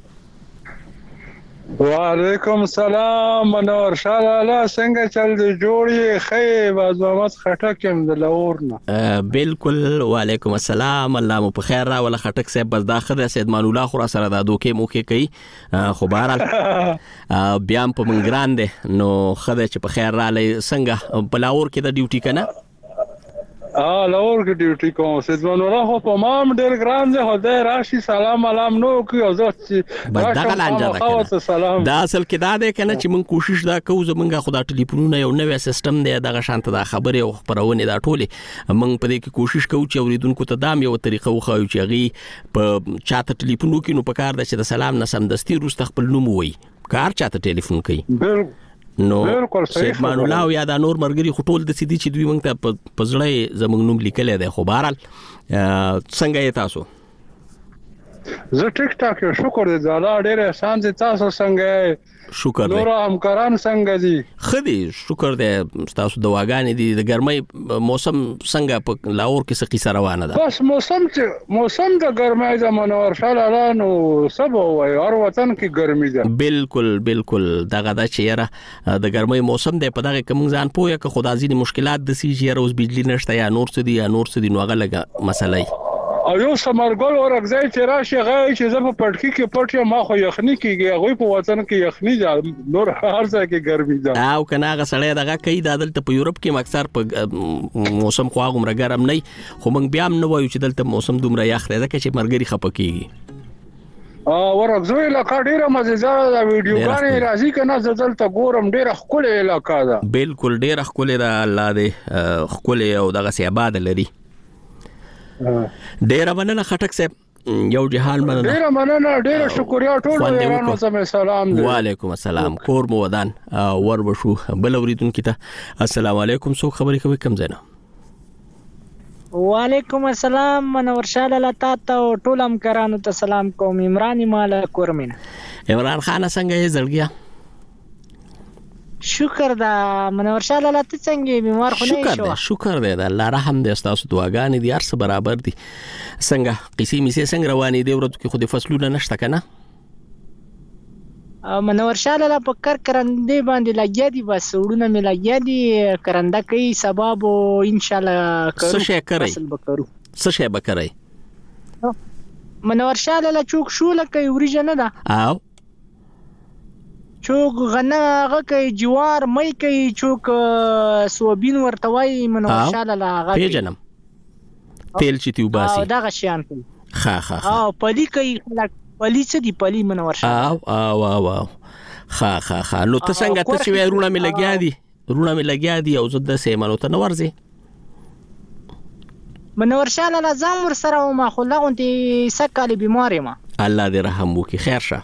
Speaker 10: وعلیکم السلام منور شاله څنګه چل دی جوړی خې بازوامت خټکم د لورنه
Speaker 1: بالکل وعلیکم السلام الله مو په خیر را ولا خټک صاحب بس داخله سید مان الله خو سره دا دوکې موکې کوي خو بهرال بیا په منګران دي نو خدای چې په خیر را لې څنګه په لاور کې د ډیوټي کنه
Speaker 19: اه لور کې ډیوټي کوم سیدمن الله خو په مام ډیر ګران دی خدای راشي سلام علام نو کوي او زه
Speaker 1: بس دغه لانجه ده
Speaker 19: سلام
Speaker 1: دا اصل کې دا دی کنه چې مونږ کوشش دا کوو زمونږه خدای ټلیفونونه یو نوې سیستم دی دغه شانته دا خبره او خبرونه دا ټوله مونږ په دې کې کوشش کوو چې اوریدونکو ته دام یو طریقه وخایو چې هغه په چاته ټلیفون وکړي نو په کار ده چې د سلام نه سمدستي روسته خپل نوم وایي کار چاته ټلیفون کوي نو سیدمان الله یا دا نور مرګري خټول د سیدي چې دوی مونږ ته پزړې زمونږ نوم لیکل دی خو بهرال څنګه یې تاسو
Speaker 19: زه ټیک ټاک یو شکر دې زاده ډېر احسان دې تاسو څنګه
Speaker 1: شکر دې
Speaker 19: نور همکاران څنګه دي
Speaker 1: خدي شکر دې تاسو دواګانې دي د ګرمۍ موسم څنګه په لاور کې څه قصه روانه ده
Speaker 19: بس موسم چې موسم د ګرمۍ د منور شاله نو سبا وای هر وطن کې ګرمي ده
Speaker 1: بالکل بالکل دغه د چیرې د ګرمۍ موسم دی په دغه کوم ځان پوهه که خدای ځینې مشکلات د سي جی روز بجلی نشته یا نور څه دي یا نور څه دي نو هغه لګه مسلې
Speaker 19: او یو سمرګل ورغځي چې راشي غي چې زه په پټکی کې پټه ما خو یخني کیږي هغه په وطن کې یخني ځا نور هر ځای کې ګرمي ځا
Speaker 1: او کنه هغه سړی دغه کوي د دلته په یورپ کې مکثر په موسم خو هغه مرګ ګرم نه خو موږ بیا هم نه وایو چې دلته موسم دومره یخ دی ځکه چې مرګري خپکیږي
Speaker 19: ا ورغځوي علاقہ ډیره مزیدار دا ویډیوګانې راځي کنه دلته ګورم ډیره خپل علاقہ ده
Speaker 1: بالکل ډیره خپل ده الله دې خپل او دغه سی آباد لري ډیره مننه خټک صاحب یو جهال مننه
Speaker 19: ډیره مننه ډیره شکریا ټول یارانو سم سلام دی
Speaker 1: وعلیکم السلام کور مو ودان ور وشو بل اوریدونکو ته السلام علیکم سو خبرې کوي کم زنه
Speaker 20: وعلیکم السلام منور شاله لتا ته ټول همکارانو ته سلام کوم عمران مال کورمن
Speaker 1: عمران خان څنګه یې زړګیا
Speaker 20: شکر دا منور شاله لته څنګه بیمار خو نه
Speaker 1: شو شکر دې دا الله رحم دې تاسو دعاګانې دي هر څه برابر دي څنګه قصې میسه څنګه روانې دي ورته کې خو د فصلونه نشته کنه
Speaker 20: منور شاله په کر کرندې باندې لګیا دي بس وړونه مې لګیا دي کرنده کوي سبب ان شاء الله
Speaker 1: کوو څه شي کوي څه شي به کوي
Speaker 20: منور شاله لا چوک شو لکه وريجه نه ده
Speaker 1: او
Speaker 20: چوک غنه هغه کوي جوار مې کوي چوک سوبین ورتوي منور شاله لا هغه
Speaker 1: پیجنم تیل چې تی وباسي
Speaker 20: او دغه شیان کوي
Speaker 1: خا خا
Speaker 20: او پلی کوي پلی څه دی پلی منور شاله
Speaker 1: او او او خا خا خا نو ته څنګه ته چې ورونه مې لګیا دي رونه مې لګیا دي او زه د سیمانو ته نورځي
Speaker 20: منور شاله لا زم ور سره ما خو لغونتي سکهاله بیماری ما
Speaker 1: الله دې رحم وکي خیر شه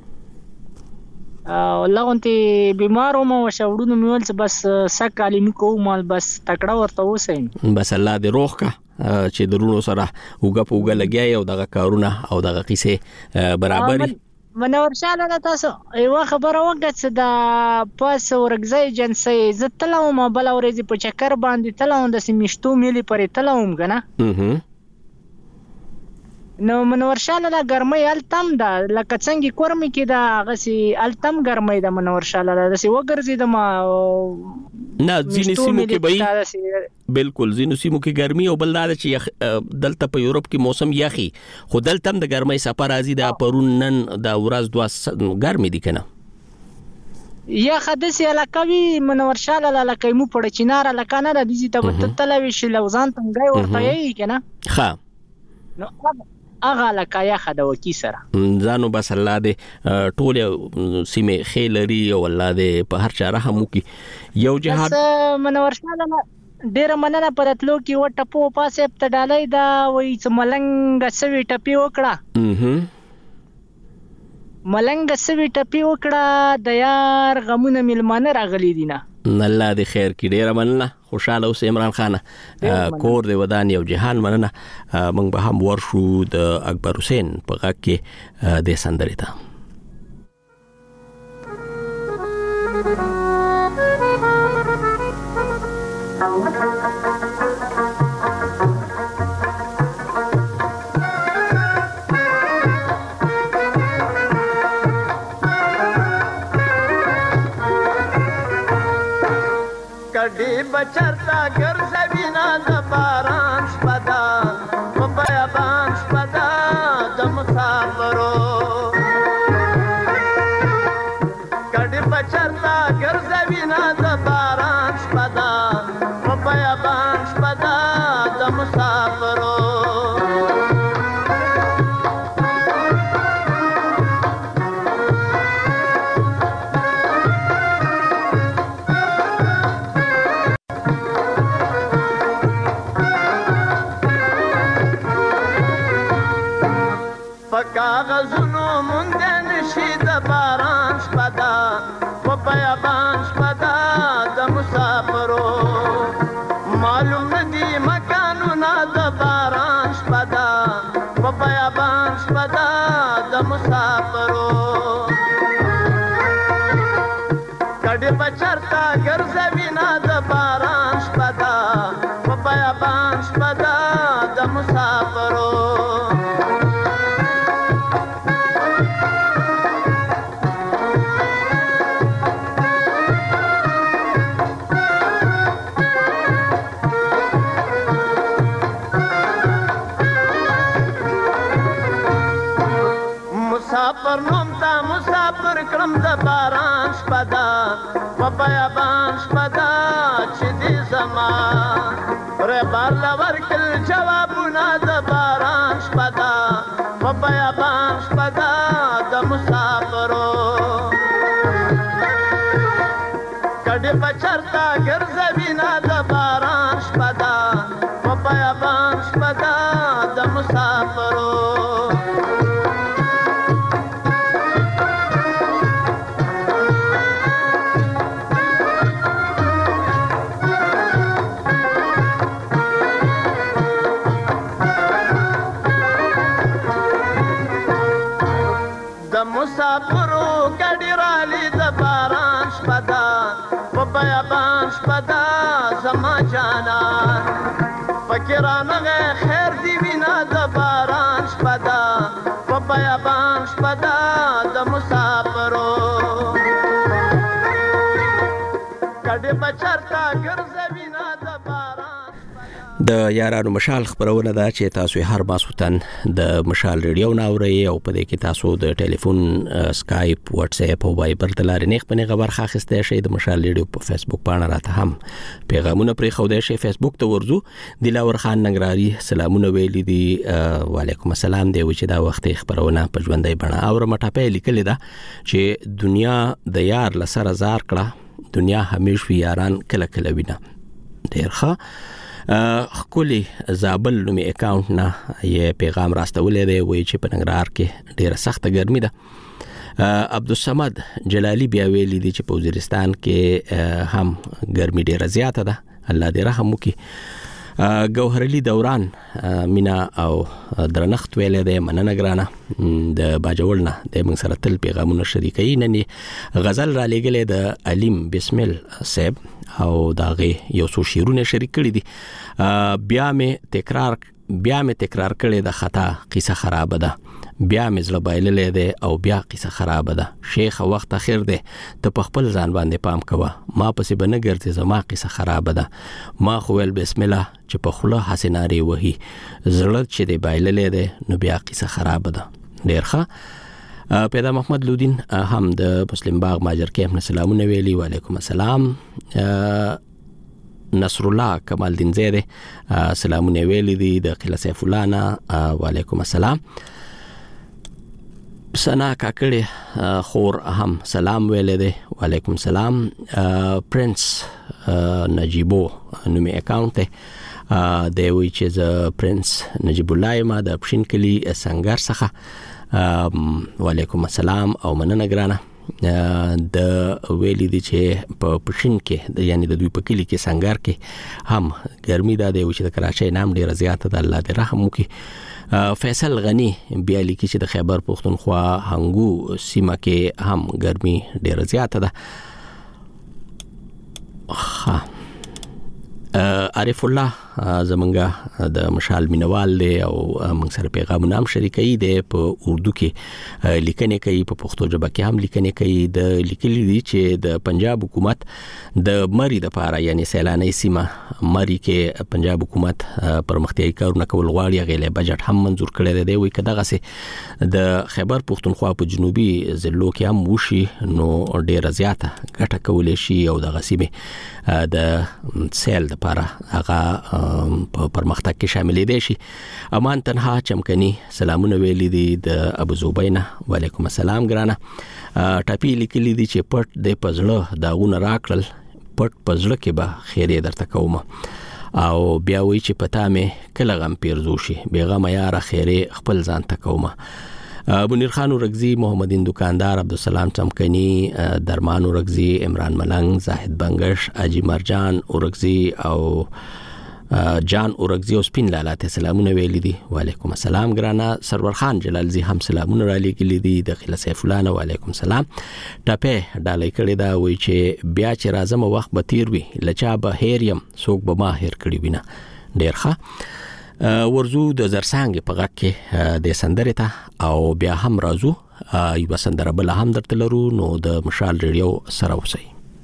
Speaker 20: او لغونتي بیمارو مو شوړونو میول څه بس سکهاله می کوم مال بس تکړه ورته وسین
Speaker 1: بس الله دې روح کا چې درونو سره وګه پوګه لګیا او دغه کارونه او دغه قصې برابرۍ
Speaker 20: منور شاله تاسو یو خبره وکړه چې دا پاس ورګځي جنسي زتلو ما بل ورځي په چکر باندې تلوم د سیمشتو ملي پرې تلوم کنه نو منور شاله لا ګرمۍ التم دا لکه څنګه کورمې کې دا غسي التم ګرمۍ د منور شاله د سی وګرځي د ما
Speaker 1: نه ځینې سیمو کې به بالکل ځینې سیمو کې ګرمي او بل دا چې دلته په یورپ کې موسم یخي خو دلته د ګرمۍ سفر راځي دا پرون نن دا ورځ دوه ګرمي دي کنه
Speaker 20: یا خدسي علاقوي منور شاله علاقوي مو پړ چینار علاقه نه د دې ته تلوي شلوزان څنګه ورته یې کنه
Speaker 1: ها
Speaker 20: نو اغه لکه یا خد وکی سره
Speaker 1: ځانو بس الله دې ټول سیمه خیلري او الله دې په هر چا رحم وکي یو جهاد
Speaker 20: منور شاله ډیر مننه پرتلو کې و ټپو پاسه په ډالۍ دا وای چې ملنګ سوي ټپي وکړه ملنګ سوي ټپي وکړه د یار غمونه ملمانه راغلي دي نه
Speaker 1: الله دې خیر کړي ډیر مننه خوشاله اوس عمران خان کور دې ودان یو جهان مننه موږ به هم ورشو د اکبر حسین په غږ کې د سندرې ته
Speaker 16: کډي بچرتا ګرځوینا د باران شپدا په بیابان شپدا د مسافرو کډي بچرتا ګرځوینا د باران شپدا په بیابان شپدا کاغذونو مونږ نشي د باران شپدا په بیابان شپدا د مسافرو معلوم ندي مکانونه د باران شپدا په بیابان شپدا د مسافرو کډه بچرتا ګرځوي نه د باران شپدا په بیابان شپدا د مسافرو مسافر نوم تا مسافر کړم د باران شپدا په بیابان شپدا چې دې زما ره بار لور کل جوابونه د باران شپدا په بیابان شپدا د مسافرو کډه بچرتا ګرځوي نه د باران شپدا په بیابان شپدا د مسافرو مسافرو ګډي رالي د باران شپدا په بیابان شپدا زما جانا فکرانه خیر دی وینا د باران شپدا په بیابان شپدا د مسافرو ګډي بچرتا ګرځوي نه د باران
Speaker 1: د یارانو مشال خبرونه ده چې تاسو هر ماسوتن د مشال ریډیو ناوړی او په دې کې تاسو د ټلیفون سکایپ واتس اپ او وایبر د لارې نه خپل خبر خاصه شي د مشال ریډیو په فیسبوک باندې راته هم پیغامونه پرې خو دې شي فیسبوک ته ورزو دلاور خان ننګراری سلامونه ویلي دي وعلیکم السلام دی چې دا وخت خبرونه په ژوندۍ بڼه او مټه لیکل ده چې دنیا د یار لسر زار کړه دنیا همیش وی یاران کله کله وینا ډیرخه خولي زابل نومي اکاونټ نه یې پیغام راستولې دی وایي چې په ننګرهار کې ډیره سخته ګرمي ده عبدالصمد جلالی بیا ویلي دی چې په وزیرستان کې هم ګرمي ډیره زیاته ده الله دې رحم وکړي ګوهرعلی دوران مینا او درنخت ویلې ده مننه ګرانه د باجوړ نه د موږ سره تل پیغامونه شریکي نن غزل را لګلې د علیم بسمل صاحب او داغه یو څو شیرونه شریک کړي دي بیا مې تکرار بیا مې تکرار کړي د خطا قصه خراب ده بیا مې زړه بایللې ده او بیا قصه خراب ده شیخ وخت اخر ده ته په خپل ځان باندې پام کوه ما پسې بنه ګرځي زما قصه خراب ده ما خو ول بسم الله چې په خله حسناري وਹੀ زړه چې ده بایللې ده نو بیا قصه خراب ده ډیرخه پیدا محمد لودین هم د مسلم باغ ماجر کې هم سلامونه ویلي وعلیکم السلام نصر الله کمال دین زیره سلامونه ویلي دي د قله سیف الله نه وعلیکم السلام سنا کاکړي خور هم سلام ویلي دي وعلیکم السلام پرنس نجیبو نومي اکاونټ دی وی چې ز پرنس نجیب الله ما د پښین کلی سنگر څخه وعلیکم السلام او مننه ګرانه د ویلي دي چې په پښین کې یعنی د دوی په کلی کې سنگر کې هم ګرمي ده دی چې د کراچۍ نام ډیره زیاته ده الله دې رحم وکړي فیصل غنی بیا لیکي چې د خیبر پختونخوا هنګو سیمه کې هم ګرمي ډیره زیاته ده ها عارف الله زمونږه د مشال مینوال دی او موږ سره پیغامونه هم شریکي دي په اردو کې لیکنې کوي په پښتو ژبه کې هم لیکنې کوي د لیکلي دي چې د پنجاب حکومت د مری د پاره یعنی سیلاني سیمه مری کې پنجاب حکومت پرمختیايي کارونه کول غواړي غیله بجټ هم منزور کړی دی وي کداغه سي د خیبر پختونخوا په جنوبي ضلعو کې هم وشي نو ډیره زیاته ګټه کولې شي او د غسیمه د سیل د پاره هغه په پرمختګ کې شامل دي شي امان تنها چمکني سلامونه ویلي دي د ابو زوبینا وعلیکم السلام ګرانه ټاپی لیکلي دي چې پټ د پزړه داونه راکړل پټ پزړه کې به خیره درته کوم او بیا وی چې پتا مې کله غم پیرزو شي بیغه مې یاره خیره خپل ځان ته کوم منیر خان اورغزی، محمد دکاندار، عبدالسلام چمکنی، درمان اورغزی، عمران ملنګ، زاهد بنگش، اجي مرجان اورغزی او جان اورغزی او سپین لاله ته سلامونه ویل دي. وعلیکم السلام ګرانا. سرور خان جلالزی هم سلامونه را لګل دي. داخله سیف الله وعلیکم السلام. ټپه ډالې کړي دا وای چې بیا چې راځم وخت به تیر وي، لچا به هیریم څوک به ما هیر کړي وینه. ډیر ښه. ورزو د زرسانګ په غږ کې د سندره ته او بیا هم راځو یو سندره بل هم درته لرو. نو د مشال ریډیو سره اوسئ.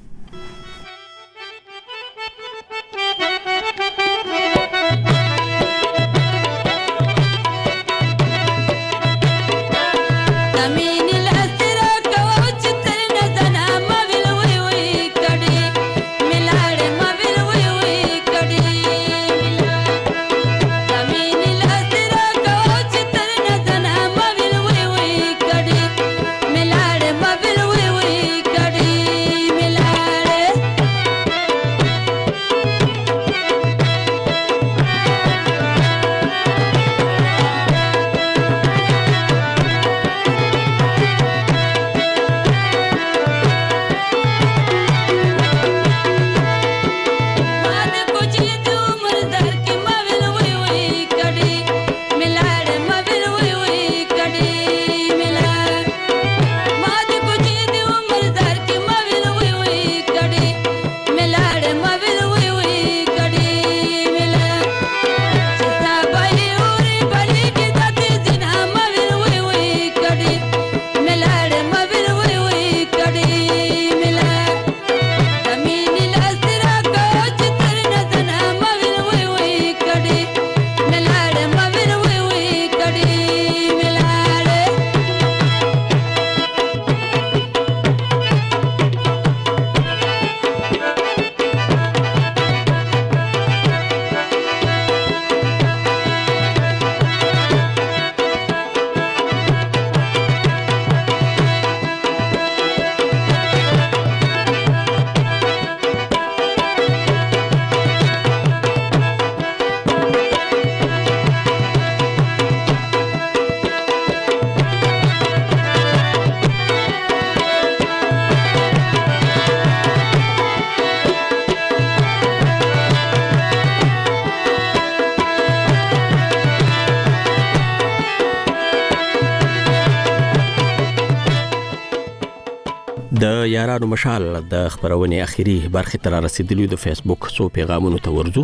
Speaker 1: د یارانو مشال د خبرونې اخیری برخه تر رسیدلو د فیسبوک څو پیغامونو ته ورځو.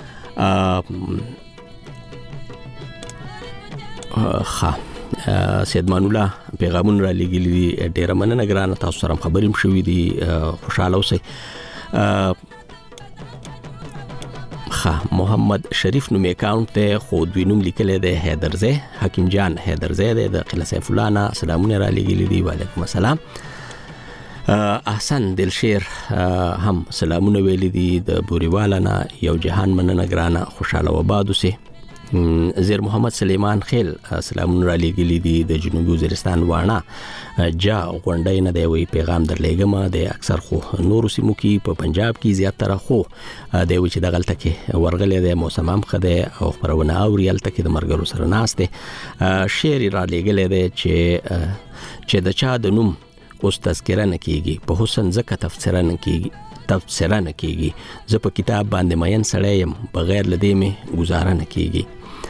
Speaker 1: ښه سید مان الله پیغامونه را لګیلي، ډیره مننه ګرانه. تاسو سره خبرې مشوي دي، خوشاله اوسئ. ښه محمد شریف نوم اکاونټ ته خو دوی نوم لیکلی دی حیدرزی، حکیم جان حیدرزی دی د قلعه سیف الله نه سلامونه را لګیلي دي. وعلیکم السلام. احسن دلشیر هم سلامونه ویلي دي د بوريواله نه. یو جهان مننه ګرانه، خوشاله و باد اوسئ. زیر محمد سلیمان خیل سلامونه را لګیلي دي د جنوبي وزیرستان واڼه جا غونډۍ نه دی وی پیغام درلېږم. د اکثر خو نورو سیمو کې په پنجاب کې زیاتره خو دی وی چې د غلطه کې ورغلې دی، موسم هم ښه دی او خبرونه اوري، هلته کې د مرګرو سره ناست دی. شعر را لېږلی دی چې چې د چا د نوم اوس تذکره نه کیږي، په حسن ځکه تفسیره نه کیږي تفسیره نه کیږي، زه په کتاب باندې مین سړی یم، بغیر له دې مې گزاره نه کیږي.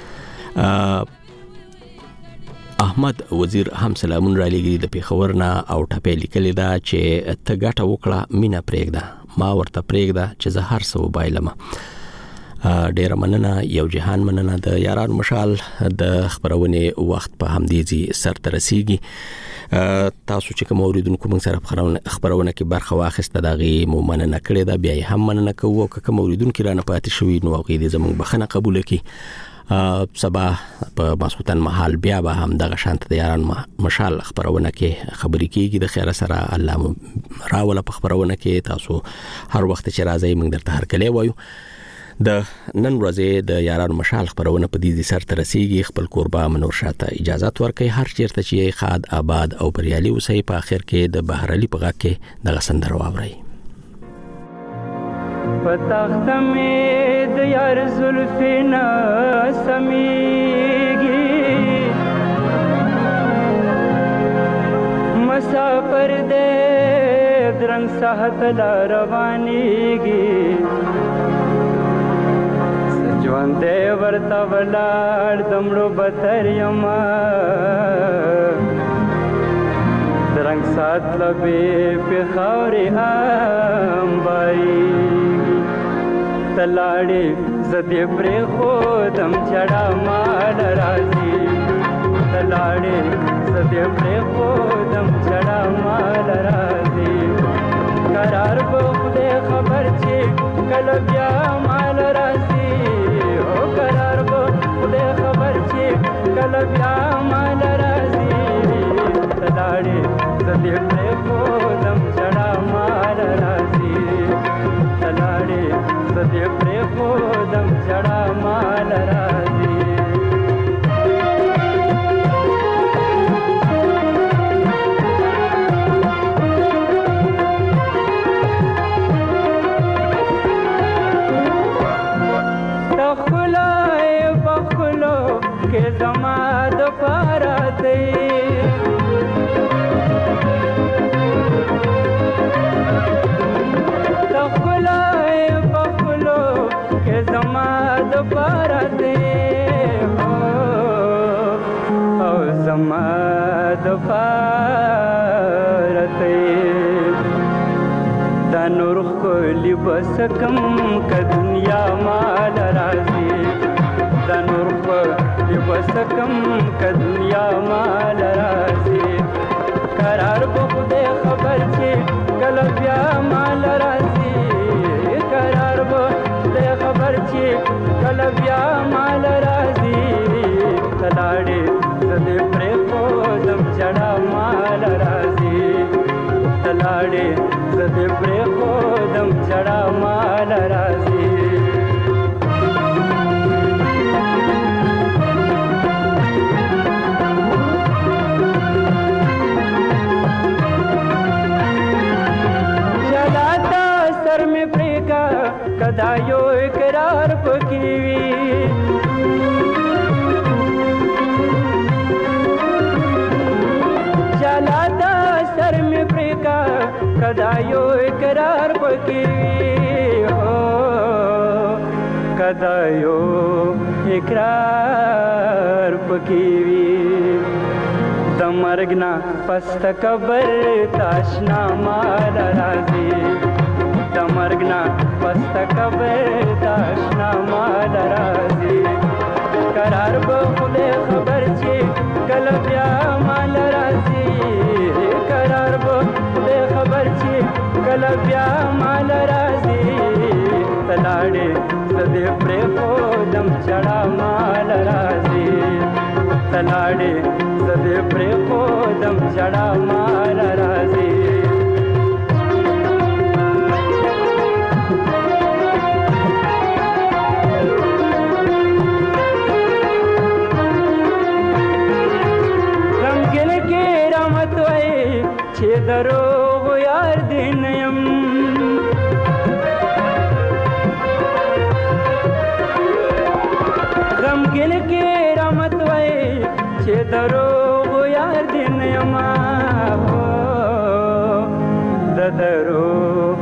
Speaker 1: احمد وزیر هم سلامون را لګي د پیښور نه او ټپه لیکلی دا چې ته ګټه وکړه مینا پرېږده، ما ورته پرېږده چې زه هر څه وبایلم. ډیره مننه، یو جهان مننه. د یارانو مشال د خبرونې وخت په همدې ځای سر ته رسیږي. تاسو چې کوم اوریدونکو موږ سره خبرونه کې برخه واخیسته دغه مو مننه کړې ده، بیا هم مننه کوو. که کوم اوریدونکو رانه پاتې شوی نو هغه دې زموږ بخښنه قبول کړي. سبا په ماسوتن محل بیا به هم دغه شانت د یارانو مشال خبرونه کې خبرې کیږي. د خیر سره الله راوله په خبرونه کې. تاسو هر وخت چې راځي موږ درته هر کله وایو. د نن ورځې د یارانو مشال خبرونه په دې سر ته رسیږي. خپل قربا منور شاته اجازه ورکړي، هر چیرته چې خاد آباد او بریالي اوسئ. په اخر کې د بهرالي په غږ کې دغه سندره واورئ.
Speaker 11: پتاخت مې د یار زلفې نه سمیږي، ساحت لا روانېږي ژوندی ورته ولاړ د مړو بتر یمه د رنګ سات لبې پې خاورې امبارېږي ته لاړې زه دې پرېښودم چړه مال راځي ته لاړې زه دې پرېښودم چړه مال راځي قرار به خدای خبر چې کله بیا مال راځي او قرار به خدای خبر چې کله بیا مال راځي ته لاړې زه دې پرېښودم چړه مال راځي ته لاړې زه دې پرېښودم چړه مال راځي که زما د پاره دی د ښکلی په ښکلو که زما د پاره دی او زما د پاره دی دا نور ښکلي به څه کم که دنیا مال راځي دا نور ښکلي به څه کم که دنیا مال راځي قرار به خدای خبر چې کله بیا مال راځي قرار به خدای خبر چې کله بیا مال راځي ته لاړې زه دې پرېښودم چړه مال راځي ته لاړې زه دې پرېښودم چړه مال راځي کدا یو اقرار پکې وي چلا دا سر مې پرېکا کدا یو اقرار پکې وي هو کدا یو اقرار پکې وي د مرګ نه پس قبر تاشنا مال راځي د مرګ نه پس قبر تاشنا مال راځي قرار به خدای خبر چې کله بیا مال راځي قرار به خدای خبر چې کله بیا مال راځي ته لاړې زه دې پرېښودم چړه مال راځي ته لاړې زه دې پرېښودم چړه مال راځي چې دروغ یار دې نه یم غمګین کې رحمت وای چې دروغ یار دې نه یم د دروغ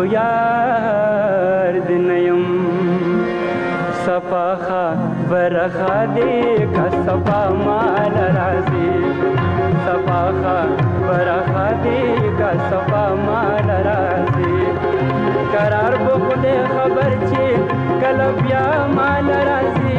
Speaker 11: یار دې نه یم صفاخه برخه دې کا صفا مال راځي صفاخه برخه دې کا صفا مال راځي قرار به خدای خبر چې کله بیا مال راځي